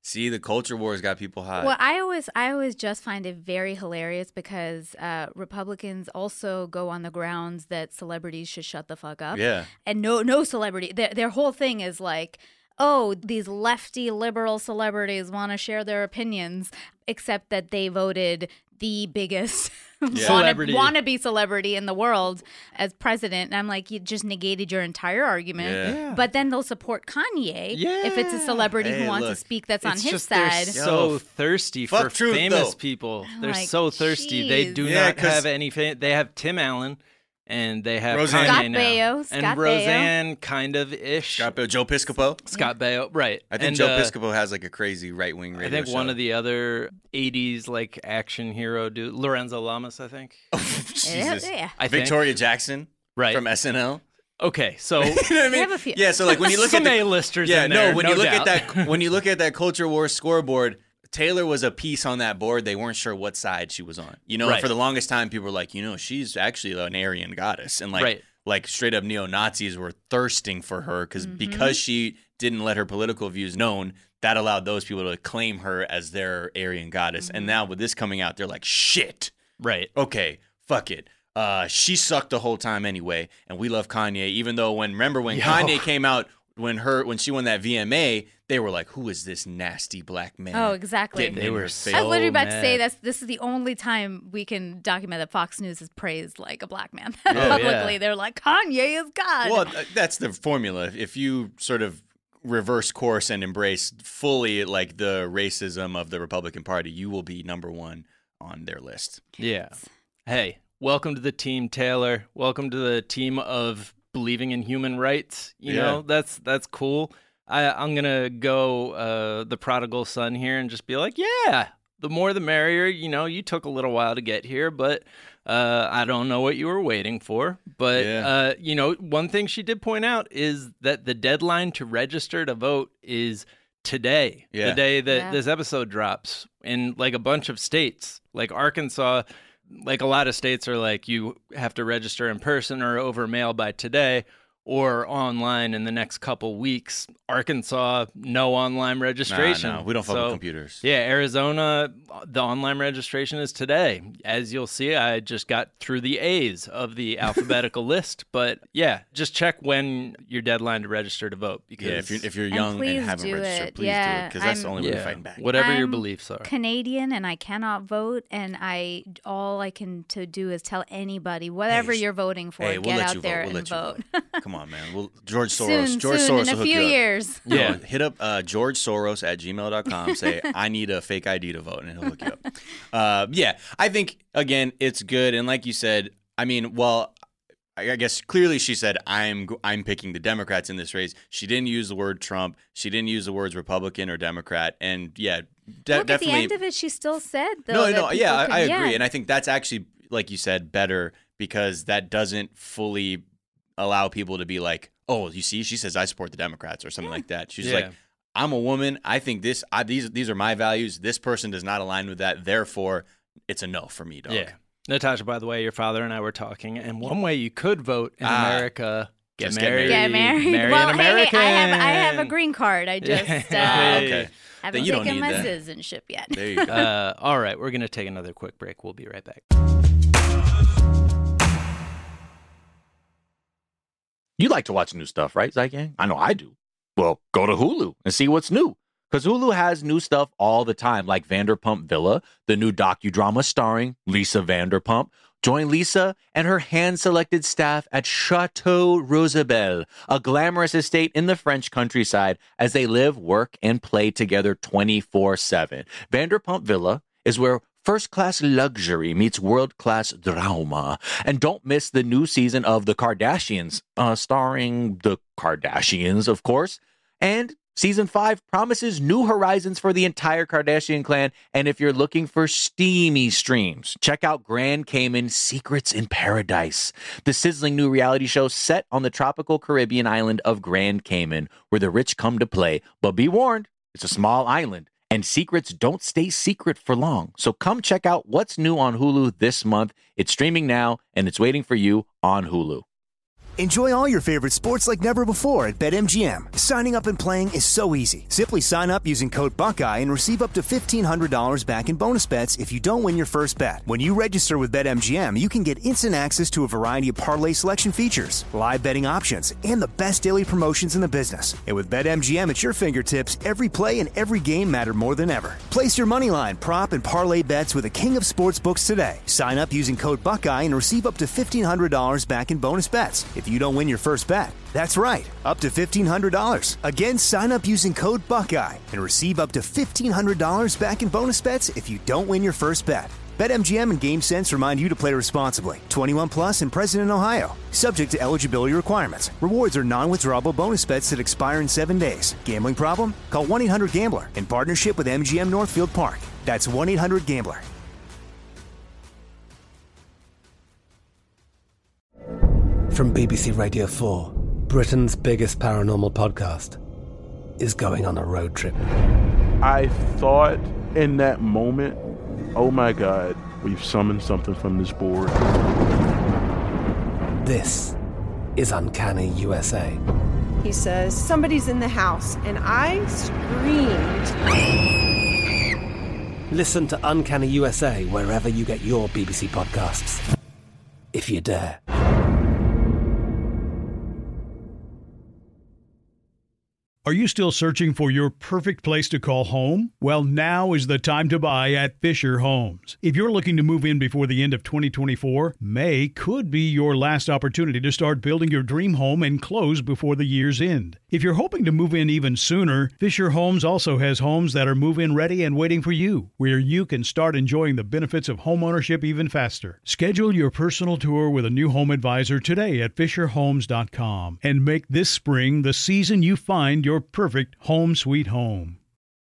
See, the culture wars got people hot. Well, I always, I always just find it very hilarious because uh, Republicans also go on the grounds that celebrities should shut the fuck up. Yeah. And no, no celebrity. Their, their whole thing is like, oh, these lefty liberal celebrities want to share their opinions, except that they voted the biggest Yeah. Celebrity. wanna, wannabe celebrity in the world as president. And I'm like, you just negated your entire argument. Yeah. Yeah. But then they'll support Kanye if it's a Yeah. celebrity Hey, who wants look, to speak that's on It's his just they're side. so Yo, thirsty fuck for truth, famous though. people. I'm They're like, so thirsty. They jeez. do Yeah, not 'cause- have any fame. They have Tim Allen, and they have Roseanne. Kanye Scott now. Baio, and Scott Baio. Roseanne, kind of ish. Got Bill- Joe Piscopo. Scott Baio, right? I think and, Joe uh, Piscopo has like a crazy right wing radio I think one show. of the other eighties like action hero dude, Lorenzo Lamas, I think. Jesus. Yeah. I think. Victoria Jackson Right. from S N L. Okay, so You know what I mean? have a few. Yeah, so like when you look some at the, A-listers yeah, in there, no, when no you look doubt. at that when you look at that culture war scoreboard, Taylor was a piece on that board. They weren't sure what side she was on. You know, Right. for the longest time, people were like, you know, she's actually an Aryan goddess, and like, Right. like straight up neo Nazis were thirsting for her because Mm-hmm. because she didn't let her political views known. That allowed those people to claim her as their Aryan goddess. Mm-hmm. And now with this coming out, they're like, shit. right. Okay, fuck it. Uh, she sucked the whole time anyway, and we love Kanye. Even though when remember when Yo. Kanye came out when her when she won that V M A, they were like, "Who is this nasty black man?" Oh, exactly. getting They in were her so face?" I was literally about to say mad. that's this is the only time we can document that Fox News has praised like a black man Oh, publicly. yeah. They're like, Kanye is God. Well, th- that's the formula. If you sort of reverse course and embrace fully like the racism of the Republican Party, you will be number one on their list. Yeah. Hey, welcome to the team, Taylor. Welcome to the team of believing in human rights. You Yeah. know, that's that's cool. I, I'm gonna go uh, the prodigal son here and just be like, yeah, the more the merrier. You know, you took a little while to get here, but uh, I don't know what you were waiting for. But Yeah. uh, you know, one thing she did point out is that the deadline to register to vote is today, Yeah. the day that Yeah. this episode drops in like a bunch of states, like Arkansas. Like a lot of states are like, you have to register in person or over mail by today or online in the next couple weeks. Arkansas, no online registration. Nah, nah, we don't fuck with So, computers. Yeah, Arizona, the online registration is today. As you'll see, I just got through the A's of the alphabetical list. But yeah, just check when your deadline to register to vote. Because Yeah, if you're if you're And young and please haven't do registered, it. please Yeah, do it because that's the I'm- only way yeah, we're fighting back. whatever your I'm beliefs are. Canadian and I cannot vote, and I all I can to do is tell anybody whatever Hey, you're voting for, Hey, we'll get let out you there vote. We'll and let vote. you vote. Come on, man. We'll, George Soros. soon, George soon, Soros in will a hook few you up. years. Yeah. No, hit up uh, George Soros at gmail dot com. Say, I need a fake I D to vote, and he'll hook you up. Uh, yeah, I think, again, it's good. And like you said, I mean, well, I I guess clearly she said, I'm go- I'm picking the Democrats in this race. She didn't use the word Trump. She didn't use the words Republican or Democrat. And yeah, de- Look, at definitely. the end of it, she still said, though. no, that no, yeah, people I, can- I agree. yeah. And I think that's actually, like you said, better because that doesn't fully allow people to be like, oh, you see, she says I support the Democrats or something like that. She's Yeah. like, I'm a woman. I think this. I, these these are my values. This person does not align with that. Therefore, it's a no for me, dog. Yeah. Natasha, by the way, your father and I were talking, and one way you could vote in Ah, America, get just get married. married. Get married. Marry well, an hey, hey, American. I have I have a green card. I just uh, Ah, okay. haven't Then you don't taken need my that. citizenship yet. There you go. Uh, all right, we're going to take another quick break. We'll be right back. You like to watch new stuff, right, Zygang? I know I do. Well, go to Hulu and see what's new. Because Hulu has new stuff all the time, like Vanderpump Villa, the new docudrama starring Lisa Vanderpump. Join Lisa and her hand-selected staff at Chateau Rosabelle, a glamorous estate in the French countryside, as they live, work, and play together twenty-four seven. Vanderpump Villa is where first-class luxury meets world-class drama. And don't miss the new season of The Kardashians, uh, starring the Kardashians, of course. And season five promises new horizons for the entire Kardashian clan. And if you're looking for steamy streams, check out Grand Cayman Secrets in Paradise, the sizzling new reality show set on the tropical Caribbean island of Grand Cayman, where the rich come to play. But be warned, it's a small island, and secrets don't stay secret for long. So come check out what's new on Hulu this month. It's streaming now, and it's waiting for you on Hulu. Enjoy all your favorite sports like never before at BetMGM. Signing up and playing is so easy. Simply sign up using code Buckeye and receive up to fifteen hundred dollars back in bonus bets if you don't win your first bet. When you register with BetMGM, you can get instant access to a variety of parlay selection features, live betting options, and the best daily promotions in the business. And with BetMGM at your fingertips, every play and every game matter more than ever. Place your moneyline, prop, and parlay bets with the king of sportsbooks today. Sign up using code Buckeye and receive up to fifteen hundred dollars back in bonus bets if you don't win your first bet. That's right, up to fifteen hundred dollars. Again, sign up using code Buckeye and receive up to fifteen hundred dollars back in bonus bets if you don't win your first bet. BetMGM and GameSense remind you to play responsibly. twenty-one plus and present in Ohio. Subject to eligibility requirements. Rewards are non-withdrawable bonus bets that expire in seven days. Gambling problem? Call one eight hundred gambler in partnership with M G M Northfield Park. That's one eight hundred gambler. From B B C Radio four, Britain's biggest paranormal podcast is going on a road trip. I thought in that moment, oh my God, we've summoned something from this board. This is Uncanny U S A. He says, somebody's in the house, and I screamed. Listen to Uncanny U S A wherever you get your B B C podcasts, if you dare. Are you still searching for your perfect place to call home? Well, now is the time to buy at Fisher Homes. If you're looking to move in before the end of twenty twenty-four, May could be your last opportunity to start building your dream home and close before the year's end. If you're hoping to move in even sooner, Fisher Homes also has homes that are move-in ready and waiting for you, where you can start enjoying the benefits of homeownership even faster. Schedule your personal tour with a new home advisor today at fisher homes dot com and make this spring the season you find your perfect home sweet home.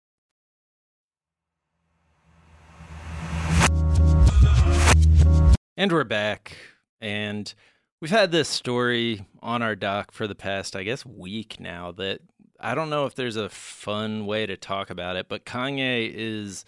And we're back, and we've had this story on our doc for the past, I guess, week now that I don't know if there's a fun way to talk about it, but Kanye is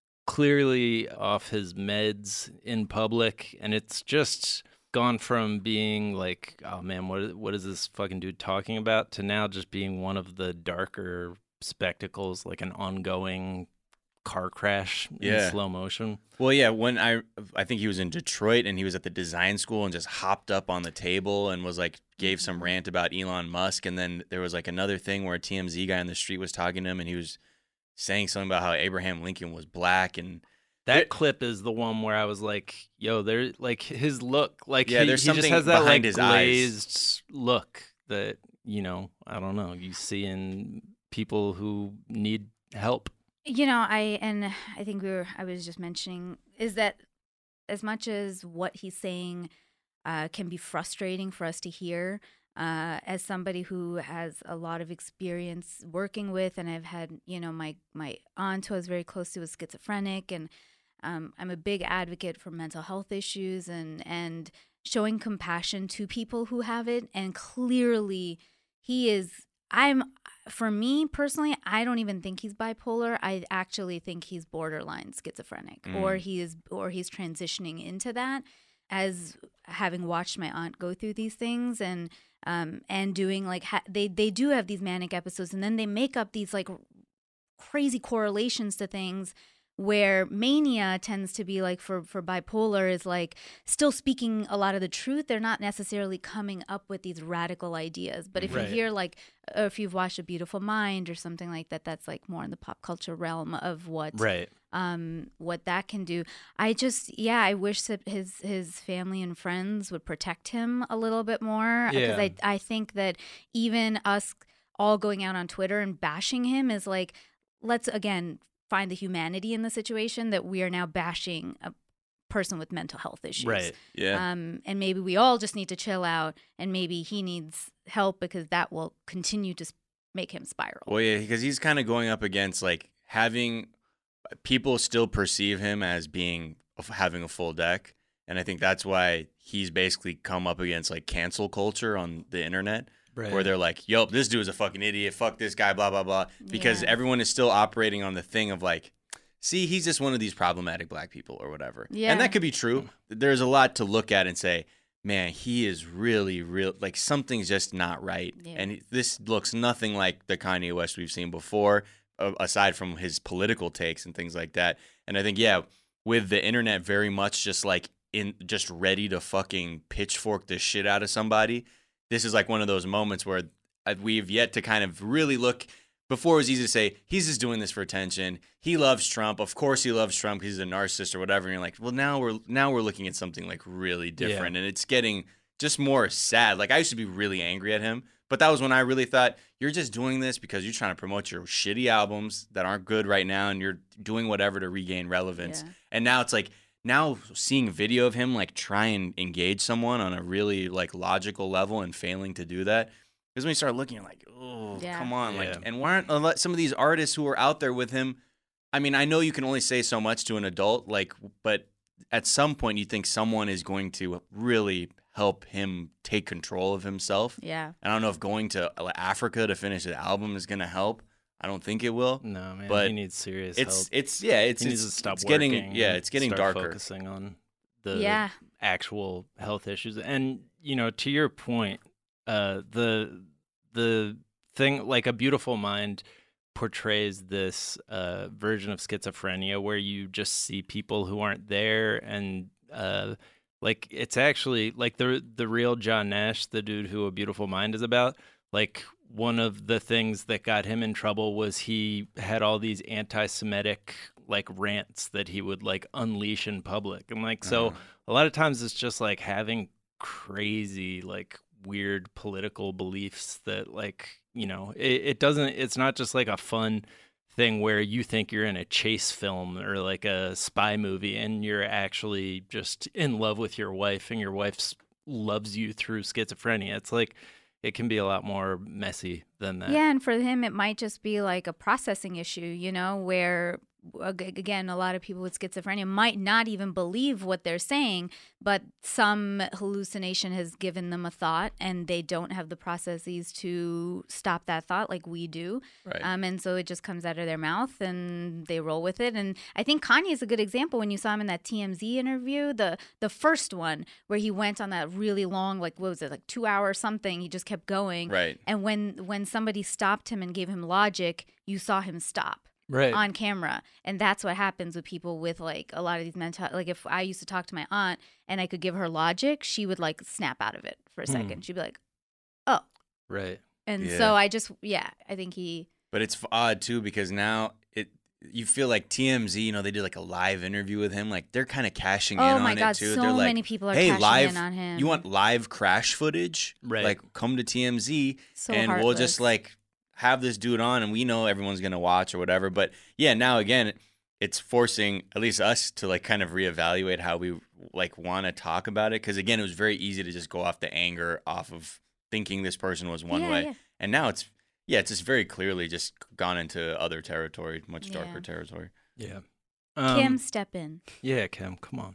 clearly off his meds in public, and it's just gone from being like, oh man, what what is this fucking dude talking about, to now just being one of the darker spectacles, like an ongoing car crash yeah. in slow motion. Well, yeah, when I I think he was in Detroit and he was at the design school and just hopped up on the table and was like, gave some rant about Elon Musk. And then there was like another thing where a T M Z guy on the street was talking to him and he was saying something about how Abraham Lincoln was black. And that it, clip is the one where I was like, yo, there, like his look, like yeah, he, there's he something just has that behind like his glazed eyes. look that, you know, I don't know, you see in people who need help. You know, I and I think we were. I was just mentioning is that as much as what he's saying uh, can be frustrating for us to hear, uh, as somebody who has a lot of experience working with, and I've had, you know, my my aunt who I was very close to was schizophrenic, and um, I'm a big advocate for mental health issues and and showing compassion to people who have it, and clearly he is. I'm. For me personally, I don't even think he's bipolar. I actually think he's borderline schizophrenic, mm. or he is, or he's transitioning into that. As having watched my aunt go through these things, and um, and doing like ha- they they do have these manic episodes, and then they make up these like crazy correlations to things. Where mania tends to be like for, for bipolar is like still speaking a lot of the truth. They're not necessarily coming up with these radical ideas. But if right. you hear like, or if you've watched A Beautiful Mind or something like that, that's like more in the pop culture realm of what right. um what that can do. I just, yeah, I wish that his, his family and friends would protect him a little bit more. Because yeah. I, I think that even us all going out on Twitter and bashing him is like, let's, again, find the humanity in the situation that we are now bashing a person with mental health issues. Right. Yeah. Um, and maybe we all just need to chill out, and maybe he needs help because that will continue to make him spiral. Well, yeah, because he's kind of going up against like having people still perceive him as being having a full deck. And I think that's why he's basically come up against like cancel culture on the internet. Right. Where they're like, yo, this dude is a fucking idiot. Fuck this guy, blah, blah, blah. Because yeah. everyone is still operating on the thing of like, see, he's just one of these problematic black people or whatever. Yeah. And that could be true. There's a lot to look at and say, man, he is really, real. Like something's just not right. Yeah. And he- this looks nothing like the Kanye West we've seen before, uh, aside from his political takes and things like that. And I think, yeah, with the internet very much just like in, just ready to fucking pitchfork the shit out of somebody, this is like one of those moments where uh, we've yet to kind of really look. Before it was easy to say, he's just doing this for attention. He loves Trump. Of course he loves Trump because he's a narcissist or whatever. And you're like, well, now we're now we're looking at something like really different. Yeah. And it's getting just more sad. Like I used to be really angry at him. But that was when I really thought, you're just doing this because you're trying to promote your shitty albums that aren't good right now. And you're doing whatever to regain relevance. Yeah. And now it's like, now seeing video of him like try and engage someone on a really like logical level and failing to do that. Because when you start looking, you're like, oh, Yeah. come on. Like, Yeah. and why aren't a lot- some of these artists who are out there with him? I mean, I know you can only say so much to an adult, like, but at some point you think someone is going to really help him take control of himself. Yeah. I don't know if going to Africa to finish the album is going to help. I don't think it will. No, man, but he needs serious it's, help. It's, yeah, it's, he it's, needs to stop it's working. getting, yeah, and it's getting start darker. Focusing on the Yeah. actual health issues. And, you know, to your point, uh, the the thing, like A Beautiful Mind portrays this uh, version of schizophrenia where you just see people who aren't there, and uh, like it's actually like the the real John Nash, the dude who A Beautiful Mind is about. Like one of the things that got him in trouble was he had all these anti-Semitic like rants that he would like unleash in public, and like so Uh-huh. a lot of times it's just like having crazy like weird political beliefs that like, you know, it, it doesn't, it's not just like a fun thing where you think you're in a chase film or like a spy movie and you're actually just in love with your wife and your wife loves you through schizophrenia. It's like, it can be a lot more messy than that. Yeah, and for him, it might just be like a processing issue, you know, where, ag- again, a lot of people with schizophrenia might not even believe what they're saying, but some hallucination has given them a thought and they don't have the processes to stop that thought like we do. Right. Um, and so it just comes out of their mouth and they roll with it. And I think Kanye is a good example when you saw him in that T M Z interview, the the first one where he went on that really long, like, what was it, like two hours something. He just kept going. Right. And when when somebody stopped him and gave him logic, you saw him stop. Right. On camera. And that's what happens with people with like a lot of these mental, like if I used to talk to my aunt and I could give her logic, she would like snap out of it for a Hmm. second. She'd be like, oh. Right. And Yeah. so I just, yeah, I think he. But it's odd too because now it you feel like T M Z, you know, they did like a live interview with him. Like they're kind of cashing Oh in my on God, it too. so They're like, many people are hey, cashing live, in on him. You want live crash footage? Right. Like come to T M Z So and we'll heartless. just like have this dude on and we know everyone's gonna watch or whatever. But yeah, now again, it's forcing at least us to like kind of reevaluate how we like want to talk about it. Because again, it was very easy to just go off the anger off of thinking this person was one Yeah, way, yeah. and now it's yeah, it's just very clearly just gone into other territory, much Yeah. darker territory. Yeah. Kim, Um, step in. Yeah, Kim, come on.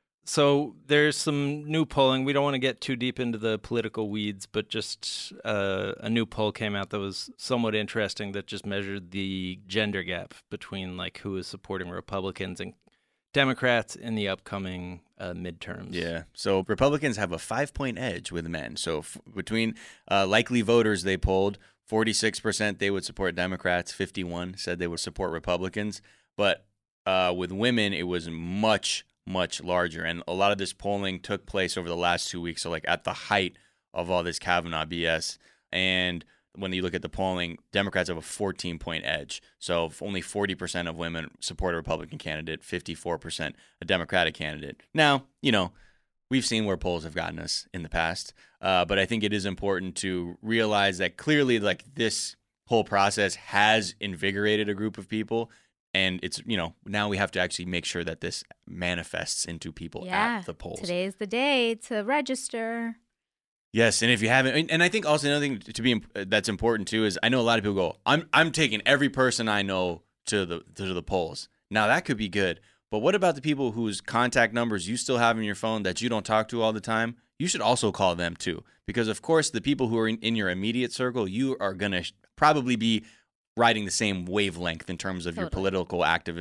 So there's some new polling. We don't want to get too deep into the political weeds, but just uh, a new poll came out that was somewhat interesting that just measured the gender gap between like who is supporting Republicans and Democrats in the upcoming uh, midterms. Yeah. So Republicans have a five point edge with men. So f- between uh, likely voters they polled, forty-six percent they would support Democrats, fifty-one said they would support Republicans. But uh, with women, it was much, much larger. And a lot of this polling took place over the last two weeks. So like at the height of all this Kavanaugh B S. And when you look at the polling, Democrats have a fourteen point edge. So if only forty percent of women support a Republican candidate, fifty-four percent a Democratic candidate. Now, you know, we've seen where polls have gotten us in the past, uh, but I think it is important to realize that clearly, like, this whole process has invigorated a group of people, and it's, you know, now we have to actually make sure that this manifests into people Yeah. at the polls. Today is the day to register. Yes, and if you haven't, and- and I think also another thing to be imp- that's important too is I know a lot of people go, I'm I'm taking every person I know to the to the polls. Now that could be good, but what about the people whose contact numbers you still have in your phone that you don't talk to all the time? You should also call them too, because of course the people who are in, in your immediate circle, you are gonna sh- probably be riding the same wavelength in terms of your Totally. political activism.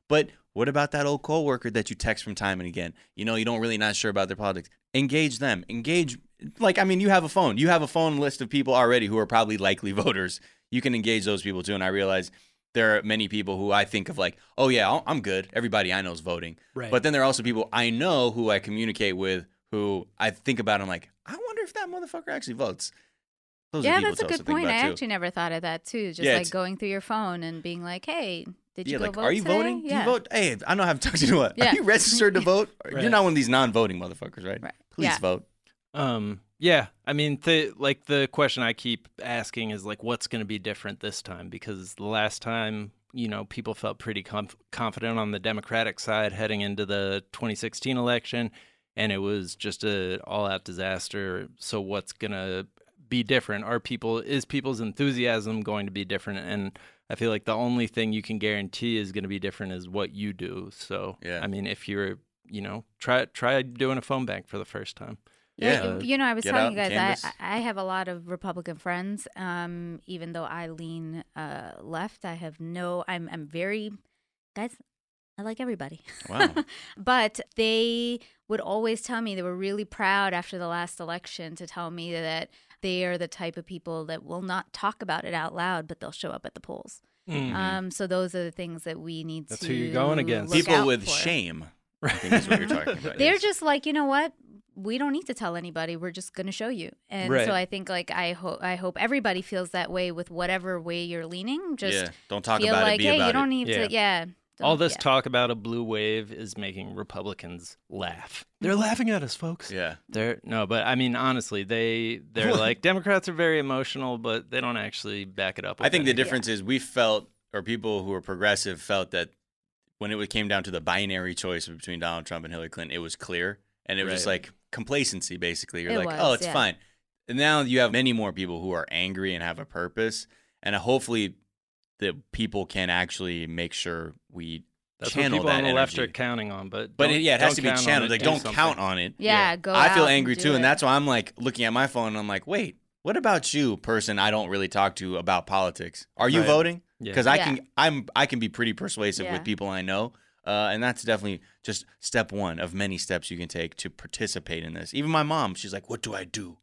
But what about that old coworker that you text from time and again? You know, you don't really not sure about their politics. Engage them. Engage. Like, I mean, you have a phone. You have a phone list of people already who are probably likely voters. You can engage those people too. And I realize there are many people who I think of like, oh, yeah, I'm good. Everybody I know is voting. Right. But then there are also people I know who I communicate with who I think about. I'm like, I wonder if that motherfucker actually votes. Those yeah, are people that's a to also good think point. I about, too. actually never thought of that too. Just Yeah, like it's- going through your phone and being like, "Hey, did you yeah, go like, vote are you today?" voting? Yeah. Do you vote? Hey, I know I haven't talked to you. What? Yeah. Are you registered to vote? Right. You're not one of these non-voting motherfuckers, right? Right. Please Yeah. vote. Um, yeah, I mean, the, like the question I keep asking is like, what's going to be different this time? Because the last time, you know, people felt pretty conf- confident on the Democratic side heading into the twenty sixteen election, and it was just a all-out disaster. So what's going to be different? Are people is people's enthusiasm going to be different? And I feel like the only thing you can guarantee is going to be different is what you do. So Yeah. I mean, if you're, you know, try try doing a phone bank for the first time. Yeah, Uh, you know, I was get telling you out guys, and canvass. I, I have a lot of Republican friends. Um, even though I lean uh, left, I have no. I'm I'm very, guys. I like everybody. Wow. But they would always tell me they were really proud after the last election to tell me that they are the type of people that will not talk about it out loud, but they'll show up at the polls. Mhm. Um, so those are the things that we need That's to. who you're going against. look People out with for. shame, I think is what you're talking about. They're yes. just like, you know what? We don't need to tell anybody. We're just going to show you. And Right. so I think like I hope I hope everybody feels that way with whatever way you're leaning. Just yeah. Don't talk feel about like, it. Be hey, about you don't it. need Yeah. to. Yeah. All don't- this yeah. talk about a blue wave is making Republicans laugh. They're laughing at us, folks. Yeah. They're no, but I mean honestly, they they're like Democrats are very emotional, but they don't actually back it up. With I think the anything. difference is we felt, or people who were progressive felt that when it came down to the binary choice between Donald Trump and Hillary Clinton, it was clear. And it was just Right. like complacency, basically. You're It like, was, oh, it's yeah. fine. And now you have many more people who are angry and have a purpose. And hopefully the people can actually make sure we That's what channel people that on the energy. left are counting on, but But don't- it, yeah, it has don't to be count on channeled. it, Like, do don't something. count on it. Yeah, go I feel out and angry do too, it. and that's why I'm like looking at my phone and I'm like, wait, what about you, person I don't really talk to about politics? Are you Right. voting? Yeah. Because I Yeah. can, I'm, I can be pretty persuasive Yeah. with people I know, uh, and that's definitely just step one of many steps you can take to participate in this. Even my mom, she's like, "What do I do?"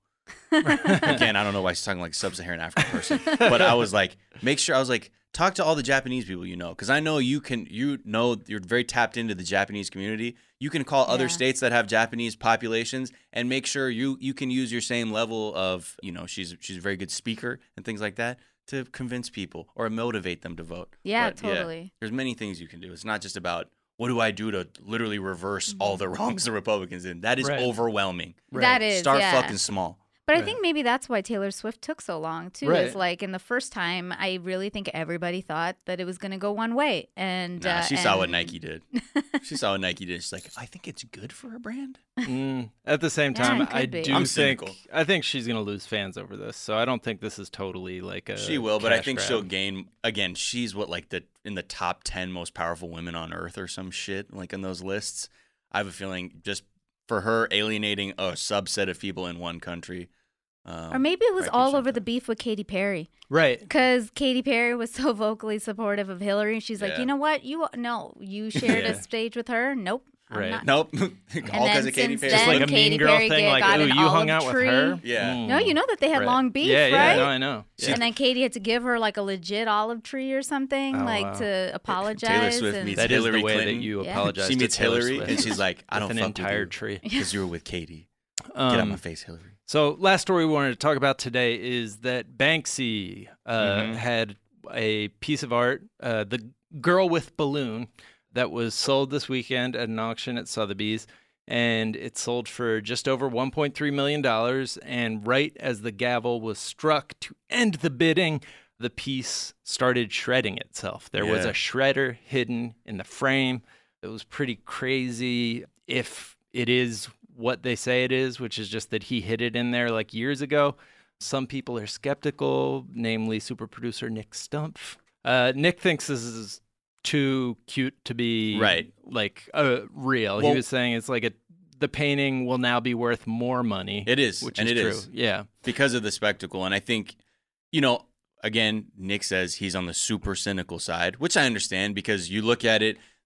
Again, I don't know why she's talking like a sub-Saharan African person, but I was like, make sure I was like, talk to all the Japanese people you know, because I know you can, you know, you're very tapped into the Japanese community. You can call other Yeah. states that have Japanese populations and make sure you you can use your same level of, you know, she's she's a very good speaker and things like that to convince people or motivate them to vote. Yeah, But, totally. there's many things you can do. It's not just about what do I do to literally reverse all the wrongs the Republicans did. That is Right. overwhelming. That is, Start yeah. fucking small. But I Right. think maybe that's why Taylor Swift took so long too. Right. Is like in the first time, I really think everybody thought that it was going to go one way, and Nah, uh, she saw what and- Nike did. She saw what Nike did. She's like, I think it's good for her brand. Mm, at the same Yeah, time, it could I be. do I'm think cynical. I think she's gonna lose fans over this. So I don't think this is totally like a. She will, but I cash think grab. she'll gain again. She's what like the in the top ten most powerful women on earth or some shit like in those lists. I have a feeling just for her alienating a subset of people in one country. Um, Or maybe it was might be all over something. the beef with Katy Perry. Right. Because Katy Perry was so vocally supportive of Hillary. She's like, Yeah. you know what? You no, you shared Yeah. a stage with her. Nope. I'm Right. not. Nope, all then because of Katy since Perry. Just then- like a Katy mean girl Perry thing, get- like, got ooh, an you hung olive out with tree. her. Yeah. Mm. No, you know that they had Right. long beef, yeah, right? Yeah, no, I know. Yeah. And then Katy had to give her like a legit olive tree or something, Oh, like wow. to apologize. Taylor Swift and- meets That is Hillary the way Clinton. that you Yeah. apologize. She to meets Taylor Hillary, Swift. and she's like, I With don't an fuck entire with tree. because you were with Katy. Get Um, out my face, Hillary. So, last story we wanted to talk about today is that Banksy uh, Mhm. had a piece of art, uh, the girl with balloon, that was sold this weekend at an auction at Sotheby's, and it sold for just over one point three million dollars. And right as the gavel was struck to end the bidding, the piece started shredding itself. There was Yeah. a shredder hidden in the frame. It was pretty crazy. If it is what they say it is, which is just that he hid it in there like years ago. Some people are skeptical, namely super producer Nick Stumpf. Uh, Nick thinks this is too cute to be Right. like uh, real. Well- he was saying it's like a the painting will now be worth more money. It is, which and is it true. is. Yeah. Because of the spectacle. And I think, you know, again, Nick says he's on the super cynical side, which I understand because you look at it,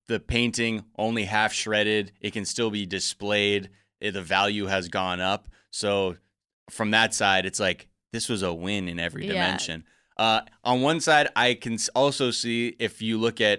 the painting only half shredded. It can still be displayed. It, the value has gone up. So from that side, it's like this was a win in every Yeah. dimension. Uh, on one side, I can also see if you look at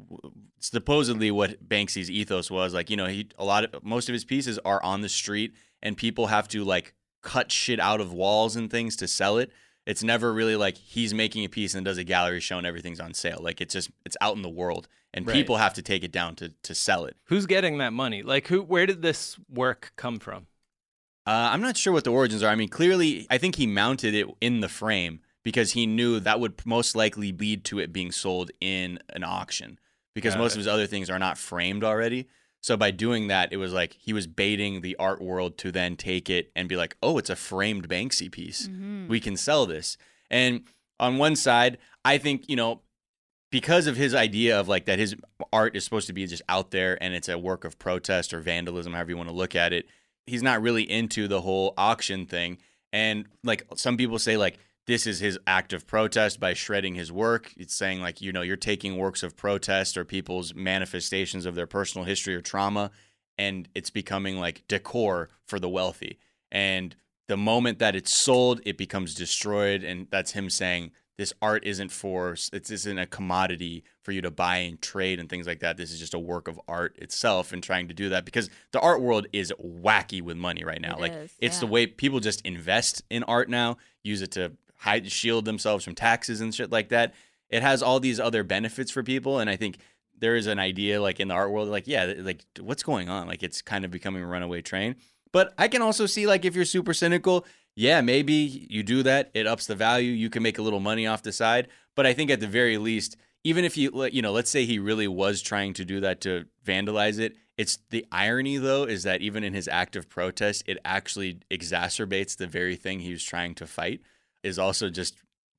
supposedly what Banksy's ethos was, like, you know, he a lot of most of his pieces are on the street and people have to like cut shit out of walls and things to sell it. It's never really like he's making a piece and does a gallery show and everything's on sale. Like it's just it's out in the world and Right. people have to take it down to to sell it. Who's getting that money? Like, who? Where did this work come from? Uh, I'm not sure what the origins are. I mean, clearly, I think he mounted it in the frame because he knew that would most likely lead to it being sold in an auction because Got most it. of his other things are not framed already. So by doing that, it was like he was baiting the art world to then take it and be like, oh, it's a framed Banksy piece. Mhm. We can sell this. And on one side, I think, you know, because of his idea of like that his art is supposed to be just out there and it's a work of protest or vandalism, however you want to look at it, he's not really into the whole auction thing. And like some people say, like, this is his act of protest by shredding his work. It's saying like, you know, you're taking works of protest or people's manifestations of their personal history or trauma, and it's becoming like decor for the wealthy. And the moment that it's sold, it becomes destroyed. And that's him saying this art isn't for, it isn't a commodity for you to buy and trade and things like that. This is just a work of art itself, and trying to do that because the art world is wacky with money right now. It like is, it's the yeah. way people just invest in art now, use it to hide, shield themselves from taxes and shit like that. It has all these other benefits for people. And I think there is an idea like in the art world, like, yeah, like what's going on? Like it's kind of becoming a runaway train. But I can also see like if you're super cynical, yeah, maybe you do that. It ups the value. You can make a little money off the side. But I think at the very least, even if you, you know, let's say he really was trying to do that to vandalize it. It's the irony, though, is that even in his act of protest, it actually exacerbates the very thing he was trying to fight, is also just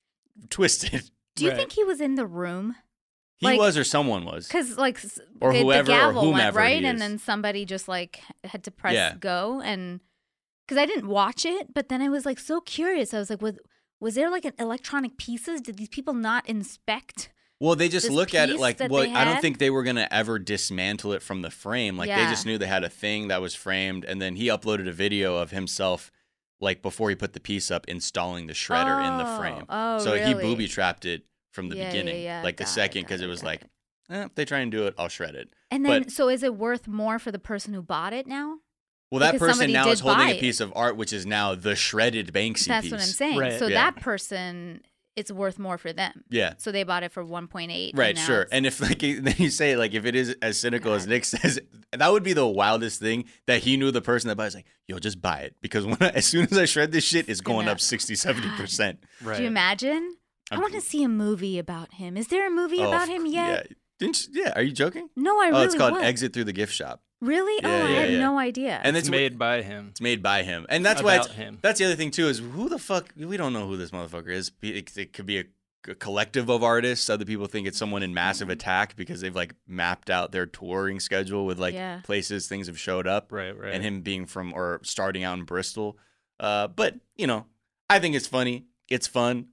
twisted. Do you Right. think he was in the room? He Like- was or someone was. Because like s- Or the, whoever the or gavel went whomever right, he and is. then somebody just like had to press Yeah. go, and because I didn't watch it, but then I was like so curious. I was like, was was there like an electronic pieces? Did these people not inspect? Well, they just this look at it piece like, that well, they I don't had? think they were going to ever dismantle it from the frame. Like, they Yeah. just knew they had a thing that was framed. And then he uploaded a video of himself, like, before he put the piece up, installing the shredder in the Oh, frame. oh, so he really? booby trapped it from the Yeah, yeah, beginning, yeah. like the Got it, second, got because it, it was got like, eh, if they try and do it, I'll shred it. And then, But- so is it worth more for the person who bought it now? Well, that Because person somebody now did is holding buy a it. piece of art, which is now the shredded Banksy That's piece. what I'm saying. Right. So Yeah. that person, it's worth more for them. Yeah. So they bought it for one point eight. Right, and now sure. it's- And if like then you say like if it is as cynical as Nick says, that would be the wildest thing, that he knew the person that buys like, yo, just buy it, because when I, as soon as I shred this shit, it's going gonna- up sixty, seventy percent. Right. Do you imagine? I I'm- want to see a movie about him. Is there a movie Oh, about him yet? Yeah. Didn't you, yeah, are you joking? No, I oh, really it's called would. Exit Through the Gift Shop. Really? Yeah, oh, I yeah, had yeah. no idea. And It's it's made by him. It's made by him. And that's why it's, About him. that's the other thing too, is who the fuck, we don't know who this motherfucker is. It, it could be a, a collective of artists. Other people think it's someone in Massive Attack because they've like mapped out their touring schedule with like Yeah. places things have showed up. Right, right. And him being from or starting out in Bristol. Uh, but, you know, I think it's funny. It's fun.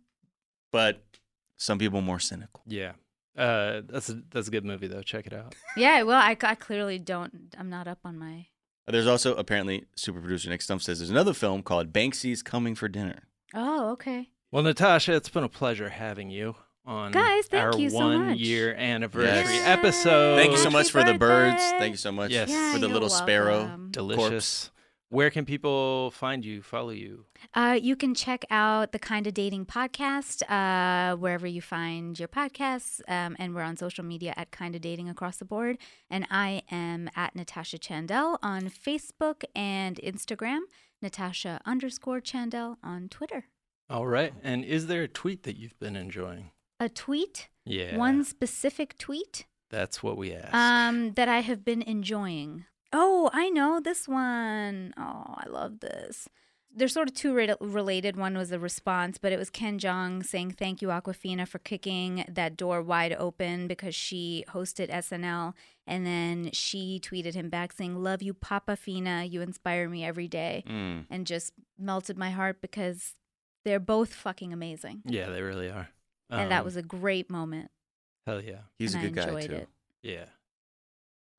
But some people more cynical. Yeah. Uh, that's a that's a good movie though. Check it out. yeah, well, I, I clearly don't. I'm not up on my. There's also apparently super producer Nick Stumpf says there's another film called Banksy's Coming for Dinner. Oh, okay. Well, Natasha, it's been a pleasure having you on Guys, thank our you so one much. year anniversary Yes. episode. Thank you so Happy much for the birds. birthday. Thank you so much Yes. Yeah, for the you're little sparrow. welcome. Delicious. Corpse. Where can people find you, follow you? Uh, you can check out the Kinda Dating podcast uh, wherever you find your podcasts, um, and we're on social media at Kinda Dating across the board. And I am at Natasha Chandel on Facebook and Instagram, Natasha underscore Chandel on Twitter. All right. And is there a tweet that you've been enjoying? A tweet, Yeah. one specific tweet That's what we ask. um, that I have been enjoying. Oh, I know this one. Oh, I love this. They're sort of two re- related. One was a response, but it was Ken Jeong saying, "Thank you, Aquafina, for kicking that door wide open," because she hosted S N L. And then she tweeted him back saying, "Love you, Papa Fina. You inspire me every day." Mm. And just melted my heart because they're both fucking amazing. yeah, they really are. and that Um, was a great moment. hell yeah. He's and a good I guy enjoyed too. it. Yeah.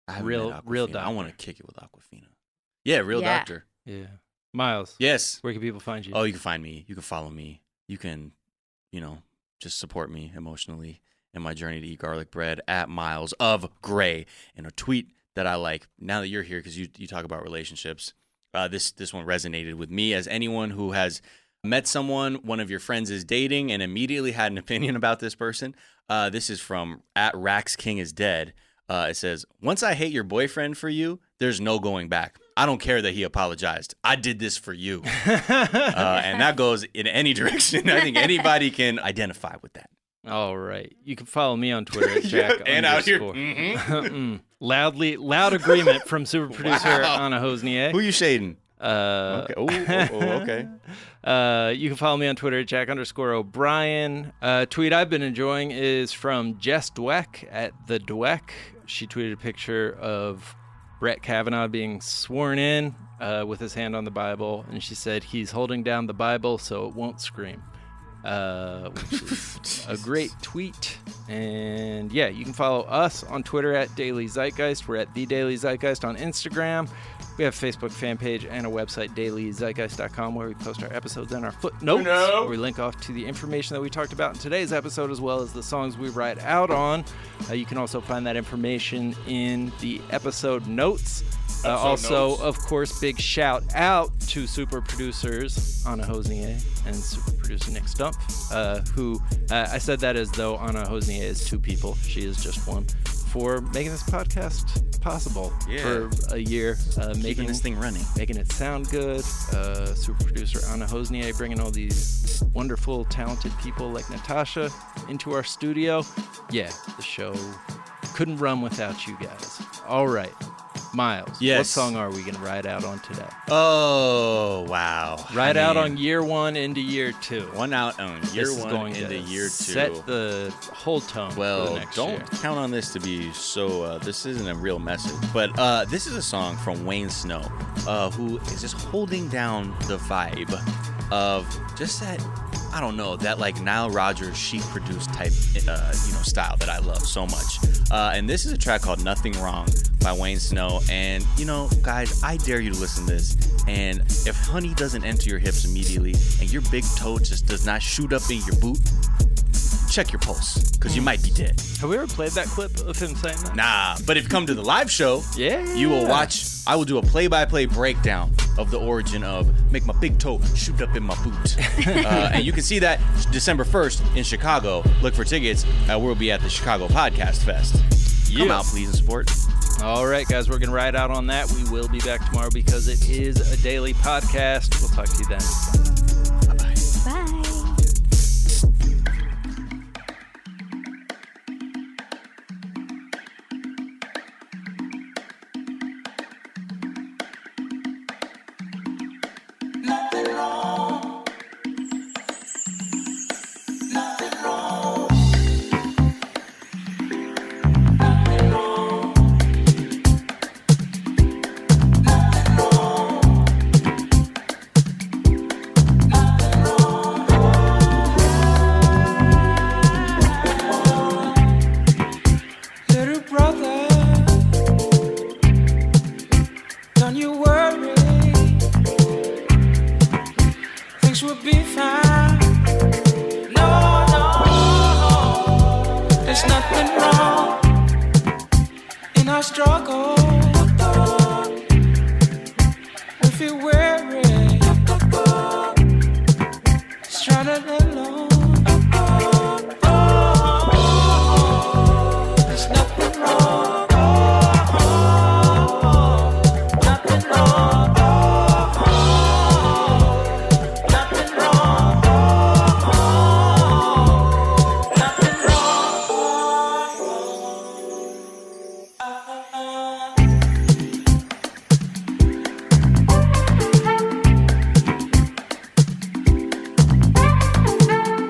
I haven't real, met real Aquafina. doctor. I want to kick it with Aquafina. Yeah, real Yeah. doctor. Yeah. Miles. Yes. Where can people find you? Oh, you can find me. You can follow me. You can, you know, just support me emotionally in my journey to eat garlic bread at Miles of Gray. And a tweet that I like, now that you're here, because you, you talk about relationships, uh, this, this one resonated with me as anyone who has met someone one of your friends is dating and immediately had an opinion about this person. Uh, this is from at Rax King is Dead. Uh, it says, once I hate your boyfriend for you, there's no going back. I don't care that he apologized. I did this for you. uh, and that goes in any direction. I think anybody can identify with that. All right. You can follow me on Twitter at Jack Yeah, and out here, underscore. mhm. Mm. Loudly, loud agreement from super producer Wow. Anna Hosnier. Who you shading? Uh, Okay. Ooh, oh, oh, okay. uh, you can follow me on Twitter at Jack underscore O'Brien. Uh, tweet I've been enjoying is from Jess Dweck at the Dweck. She tweeted a picture of Brett Kavanaugh being sworn in uh, with his hand on the Bible, and she said he's holding down the Bible so it won't scream. Uh, which is a great tweet. And yeah, you can follow us on Twitter at Daily Zeitgeist. We're at The Daily Zeitgeist on Instagram. We have a Facebook fan page and a website, daily zeitgeist dot com, where we post our episodes and our footnotes. No. Where we link off to the information that we talked about in today's episode, as well as the songs we write out on. Uh, you can also find that information in the episode notes. Uh, Episode also, notes. of course, big shout out to super producers Anna Hosnier and super producer Nick Stumpf, uh, who uh, I said that as though Anna Hosnier is two people. She is just one. For making this podcast possible Yeah. for a year, uh, Keeping making this thing running. making it sound good. Uh, super producer Anna Hosnier bringing all these wonderful, talented people like Natasha into our studio. Yeah, the show couldn't run without you guys. All right. Miles, Yes. what song are we going to ride out on today? Oh, wow. Ride I out mean, on year one into year two. one out on year This is one going into to year two. set the whole tone for the Well, next don't year. count on this to be so. Uh, this isn't a real message, but uh, this is a song from Wayne Snow, uh, who is just holding down the vibe of just that. I don't know, that like Nile Rodgers chic produced type, uh, you know, style that I love so much. Uh, and this is a track called "Nothing Wrong" by Wayne Snow. And you know, guys, I dare you to listen to this. And if honey doesn't enter your hips immediately, and your big toe just does not shoot up in your boot, check your pulse, because you might be dead. Have we ever played that clip of him saying that? Nah, but if you come to the live show, Yeah. you will watch. I will do a play-by-play breakdown of the origin of make my big toe shoot up in my boot. uh, and you can see that December first in Chicago. Look for tickets. Uh, we'll be at the Chicago Podcast Fest. Come Yeah. out, please, and support. All right, guys, we're going to ride out on that. We will be back tomorrow because it is a daily podcast. We'll talk to you then. Bye-bye. Bye. Little brother, don't you worry, things will be fine. No, no, there's nothing wrong in our struggle. We feel weary, stranded alone. There's nothing wrong. Nothing wrong. Nothing wrong. Nothing wrong.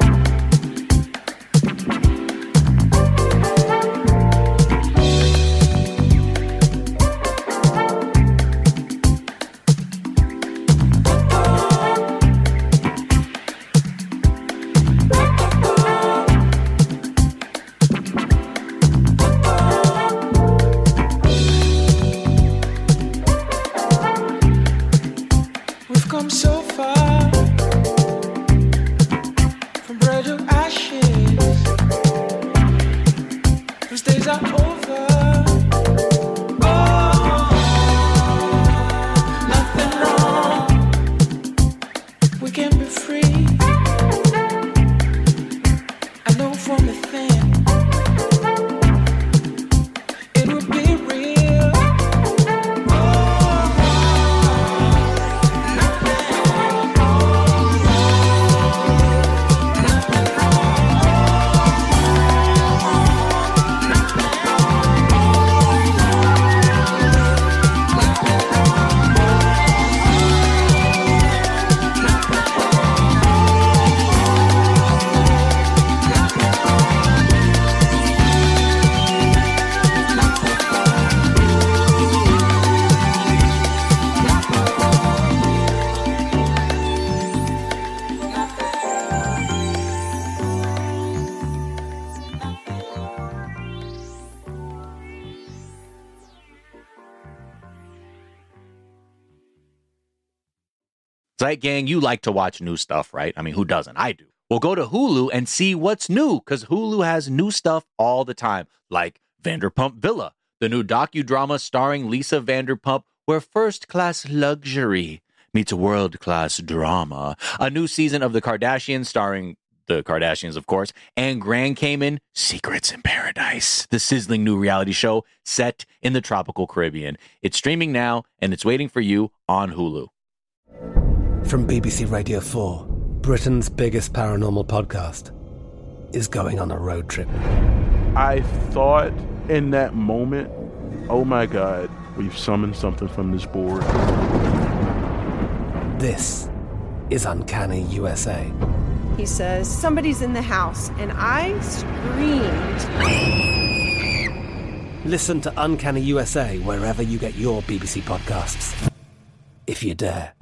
Zeit Gang, you like to watch new stuff, right? I mean, who doesn't? I do. Well, go to Hulu and see what's new, because Hulu has new stuff all the time, like Vanderpump Villa, the new docudrama starring Lisa Vanderpump, where first-class luxury meets world-class drama. A new season of The Kardashians starring the Kardashians, of course, and Grand Cayman Secrets in Paradise, the sizzling new reality show set in the tropical Caribbean. It's streaming now, and it's waiting for you on Hulu. From B B C Radio four, Britain's biggest paranormal podcast is going on a road trip. I thought in that moment, oh my God, we've summoned something from this board. This is Uncanny U S A. He says, somebody's in the house, and I screamed. Listen to Uncanny U S A wherever you get your B B C podcasts, if you dare.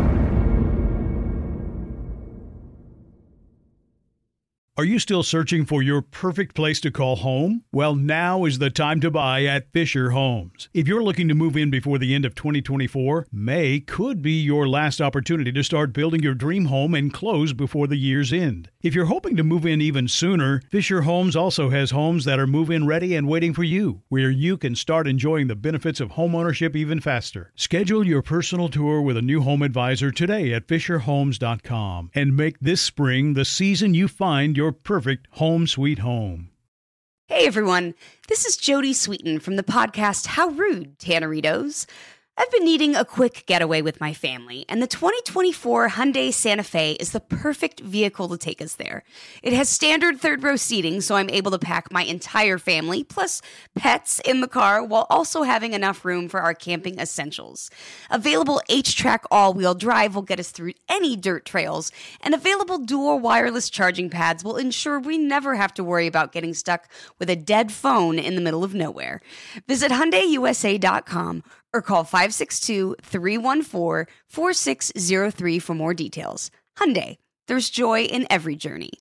Are you still searching for your perfect place to call home? Well, now is the time to buy at Fisher Homes. If you're looking to move in before the end of twenty twenty-four, May could be your last opportunity to start building your dream home and close before the year's end. If you're hoping to move in even sooner, Fisher Homes also has homes that are move-in ready and waiting for you, where you can start enjoying the benefits of homeownership even faster. Schedule your personal tour with a new home advisor today at fisher homes dot com and make this spring the season you find your perfect home sweet home. Hey everyone, this is Jody Sweeten from the podcast How Rude, Tanneritos. I've been needing a quick getaway with my family, and the twenty twenty-four Hyundai Santa Fe is the perfect vehicle to take us there. It has standard third-row seating, so I'm able to pack my entire family, plus pets, in the car, while also having enough room for our camping essentials. Available H-Track all-wheel drive will get us through any dirt trails, and available dual wireless charging pads will ensure we never have to worry about getting stuck with a dead phone in the middle of nowhere. Visit Hyundai U S A dot com or call five six two, three one four, four six zero three for more details. Hyundai, there's joy in every journey.